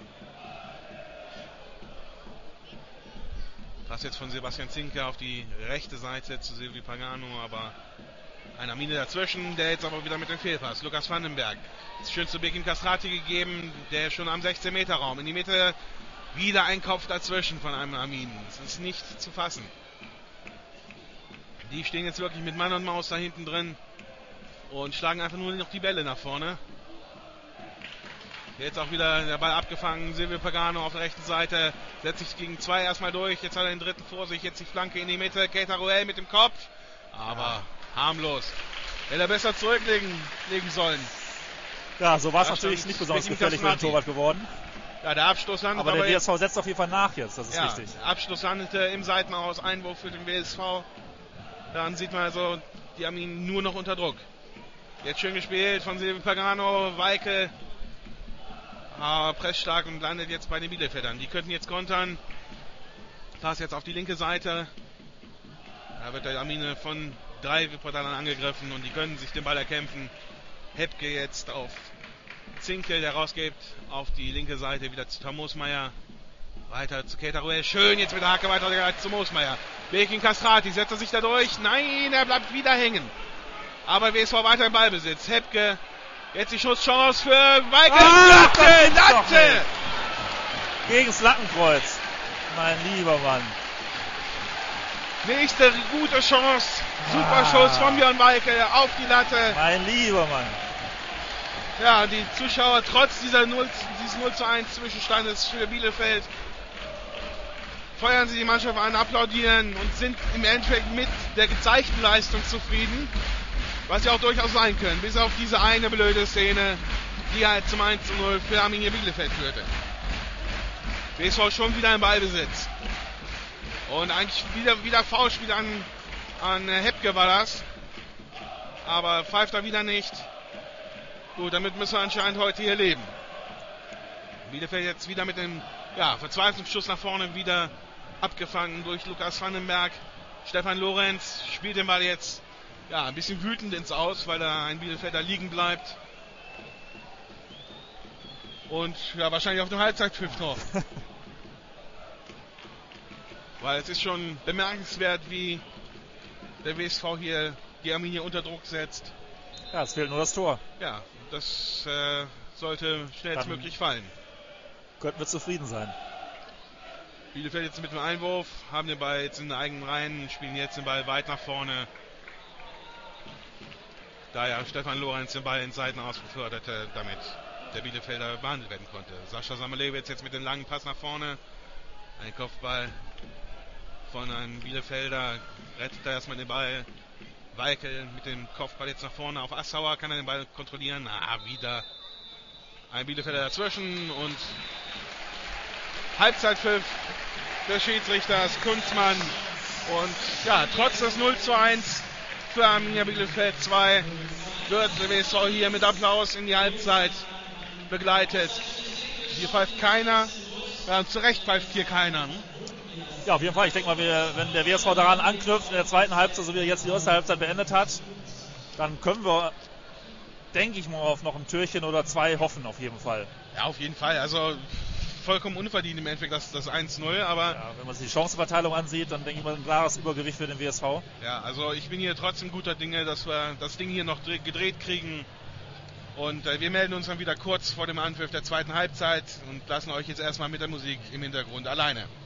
Pass jetzt von Sebastian Zinke auf die rechte Seite zu Silvio Pagano, aber ein Armine dazwischen, der jetzt aber wieder mit dem Fehlpass. Lukas Vandenberg. Ist schön zu Binken Castrati gegeben, der schon am 16-Meter-Raum. In die Mitte wieder ein Kopf dazwischen von einem Armin. Das ist nicht zu fassen. Die stehen jetzt wirklich mit Mann und Maus da hinten drin und schlagen einfach nur noch die Bälle nach vorne. Jetzt auch wieder der Ball abgefangen. Silvio Pagano auf der rechten Seite. Setzt sich gegen 2 erstmal durch. Jetzt hat er den dritten vor sich. Jetzt die Flanke in die Mitte. Keita-Ruel mit dem Kopf. Aber harmlos. Hätte er besser zurücklegen sollen. Ja, so war es natürlich nicht besonders gefährlich für den Torwart geworden. Ja, der Abstoß landete. Aber der WSV setzt auf jeden Fall nach jetzt. Das ist richtig. Der Abstoß landete im Seitenaus. Einwurf für den WSV. Dann sieht man also die Armin nur noch unter Druck. Jetzt schön gespielt von Silvio Pagano. Weikel. Pressstark und landet jetzt bei den Bielefeldern. Die könnten jetzt kontern. Pass jetzt auf die linke Seite. Da wird der Arminia von 3 Wuppertalern angegriffen und die können sich den Ball erkämpfen. Hepke jetzt auf Zinkel, der rausgibt auf die linke Seite wieder zu Tom Moosmeier. Weiter zu Keteruel. Schön jetzt mit der Hacke weiter zu Moosmeier. Bekin Castrati, setzt er sich da durch? Nein, er bleibt wieder hängen. Aber WSV weiter im Ballbesitz. Hepke, jetzt die Schusschance für Weigel. Latte! Gegen das Lattenkreuz. Mein lieber Mann. Nächste gute Chance. Super Schuss von Björn Weigel auf die Latte. Mein lieber Mann. Ja, die Zuschauer trotz dieses 0:1 Zwischenstandes für Bielefeld feuern sie die Mannschaft an, applaudieren und sind im Endeffekt mit der gezeigten Leistung zufrieden, was sie auch durchaus sein können, bis auf diese eine blöde Szene, die halt zum 1:0 für Arminia Bielefeld führte. WSV schon wieder im Ballbesitz. Und eigentlich wieder Foulspiel an Hepke war das. Aber pfeift er wieder nicht. Gut, damit müssen wir anscheinend heute hier leben. Bielefeld jetzt wieder mit dem verzweifelten Schuss nach vorne wieder abgefangen durch Lukas Vandenberg. Stefan Lorenz spielt den Ball jetzt ein bisschen wütend ins Aus, weil da ein Bielefelder liegen bleibt. Und wahrscheinlich auf dem Halbzeitpfiff noch. Weil es ist schon bemerkenswert, wie der WSV hier die Arminia unter Druck setzt. Ja, es fehlt nur das Tor. Ja, das sollte schnellstmöglich fallen. Könnten wir zufrieden sein. Bielefeld jetzt mit dem Einwurf, haben den Ball jetzt in den eigenen Reihen, spielen jetzt den Ball weit nach vorne. Da ja Stefan Lorenz den Ball in Seiten ausbeförderte, damit der Bielefelder behandelt werden konnte. Sascha Samalewitz jetzt mit dem langen Pass nach vorne. Ein Kopfball von einem Bielefelder, rettet er erstmal den Ball. Weikel mit dem Kopfball jetzt nach vorne auf Assauer, kann er den Ball kontrollieren. Wieder ein Bielefelder dazwischen und Halbzeitpfiff des Schiedsrichters Kunzmann. Und trotz des 0:1 für Arminia Bielefeld 2 wird der WSV hier mit Applaus in die Halbzeit begleitet. Hier pfeift keiner. Zu Recht pfeift hier keiner. Ja, auf jeden Fall. Ich denke mal, wenn der WSV daran anknüpft in der zweiten Halbzeit, so wie er jetzt die erste Halbzeit beendet hat, dann können wir, denke ich mal, auf noch ein Türchen oder 2 hoffen, auf jeden Fall. Ja, auf jeden Fall. Also vollkommen unverdient im Endeffekt das 1:0, aber... Ja, wenn man sich die Chancenverteilung ansieht, dann denke ich mal ein klares Übergewicht für den WSV. Ja, also ich bin hier trotzdem guter Dinge, dass wir das Ding hier noch gedreht kriegen. Und wir melden uns dann wieder kurz vor dem Anpfiff der zweiten Halbzeit und lassen euch jetzt erstmal mit der Musik im Hintergrund alleine.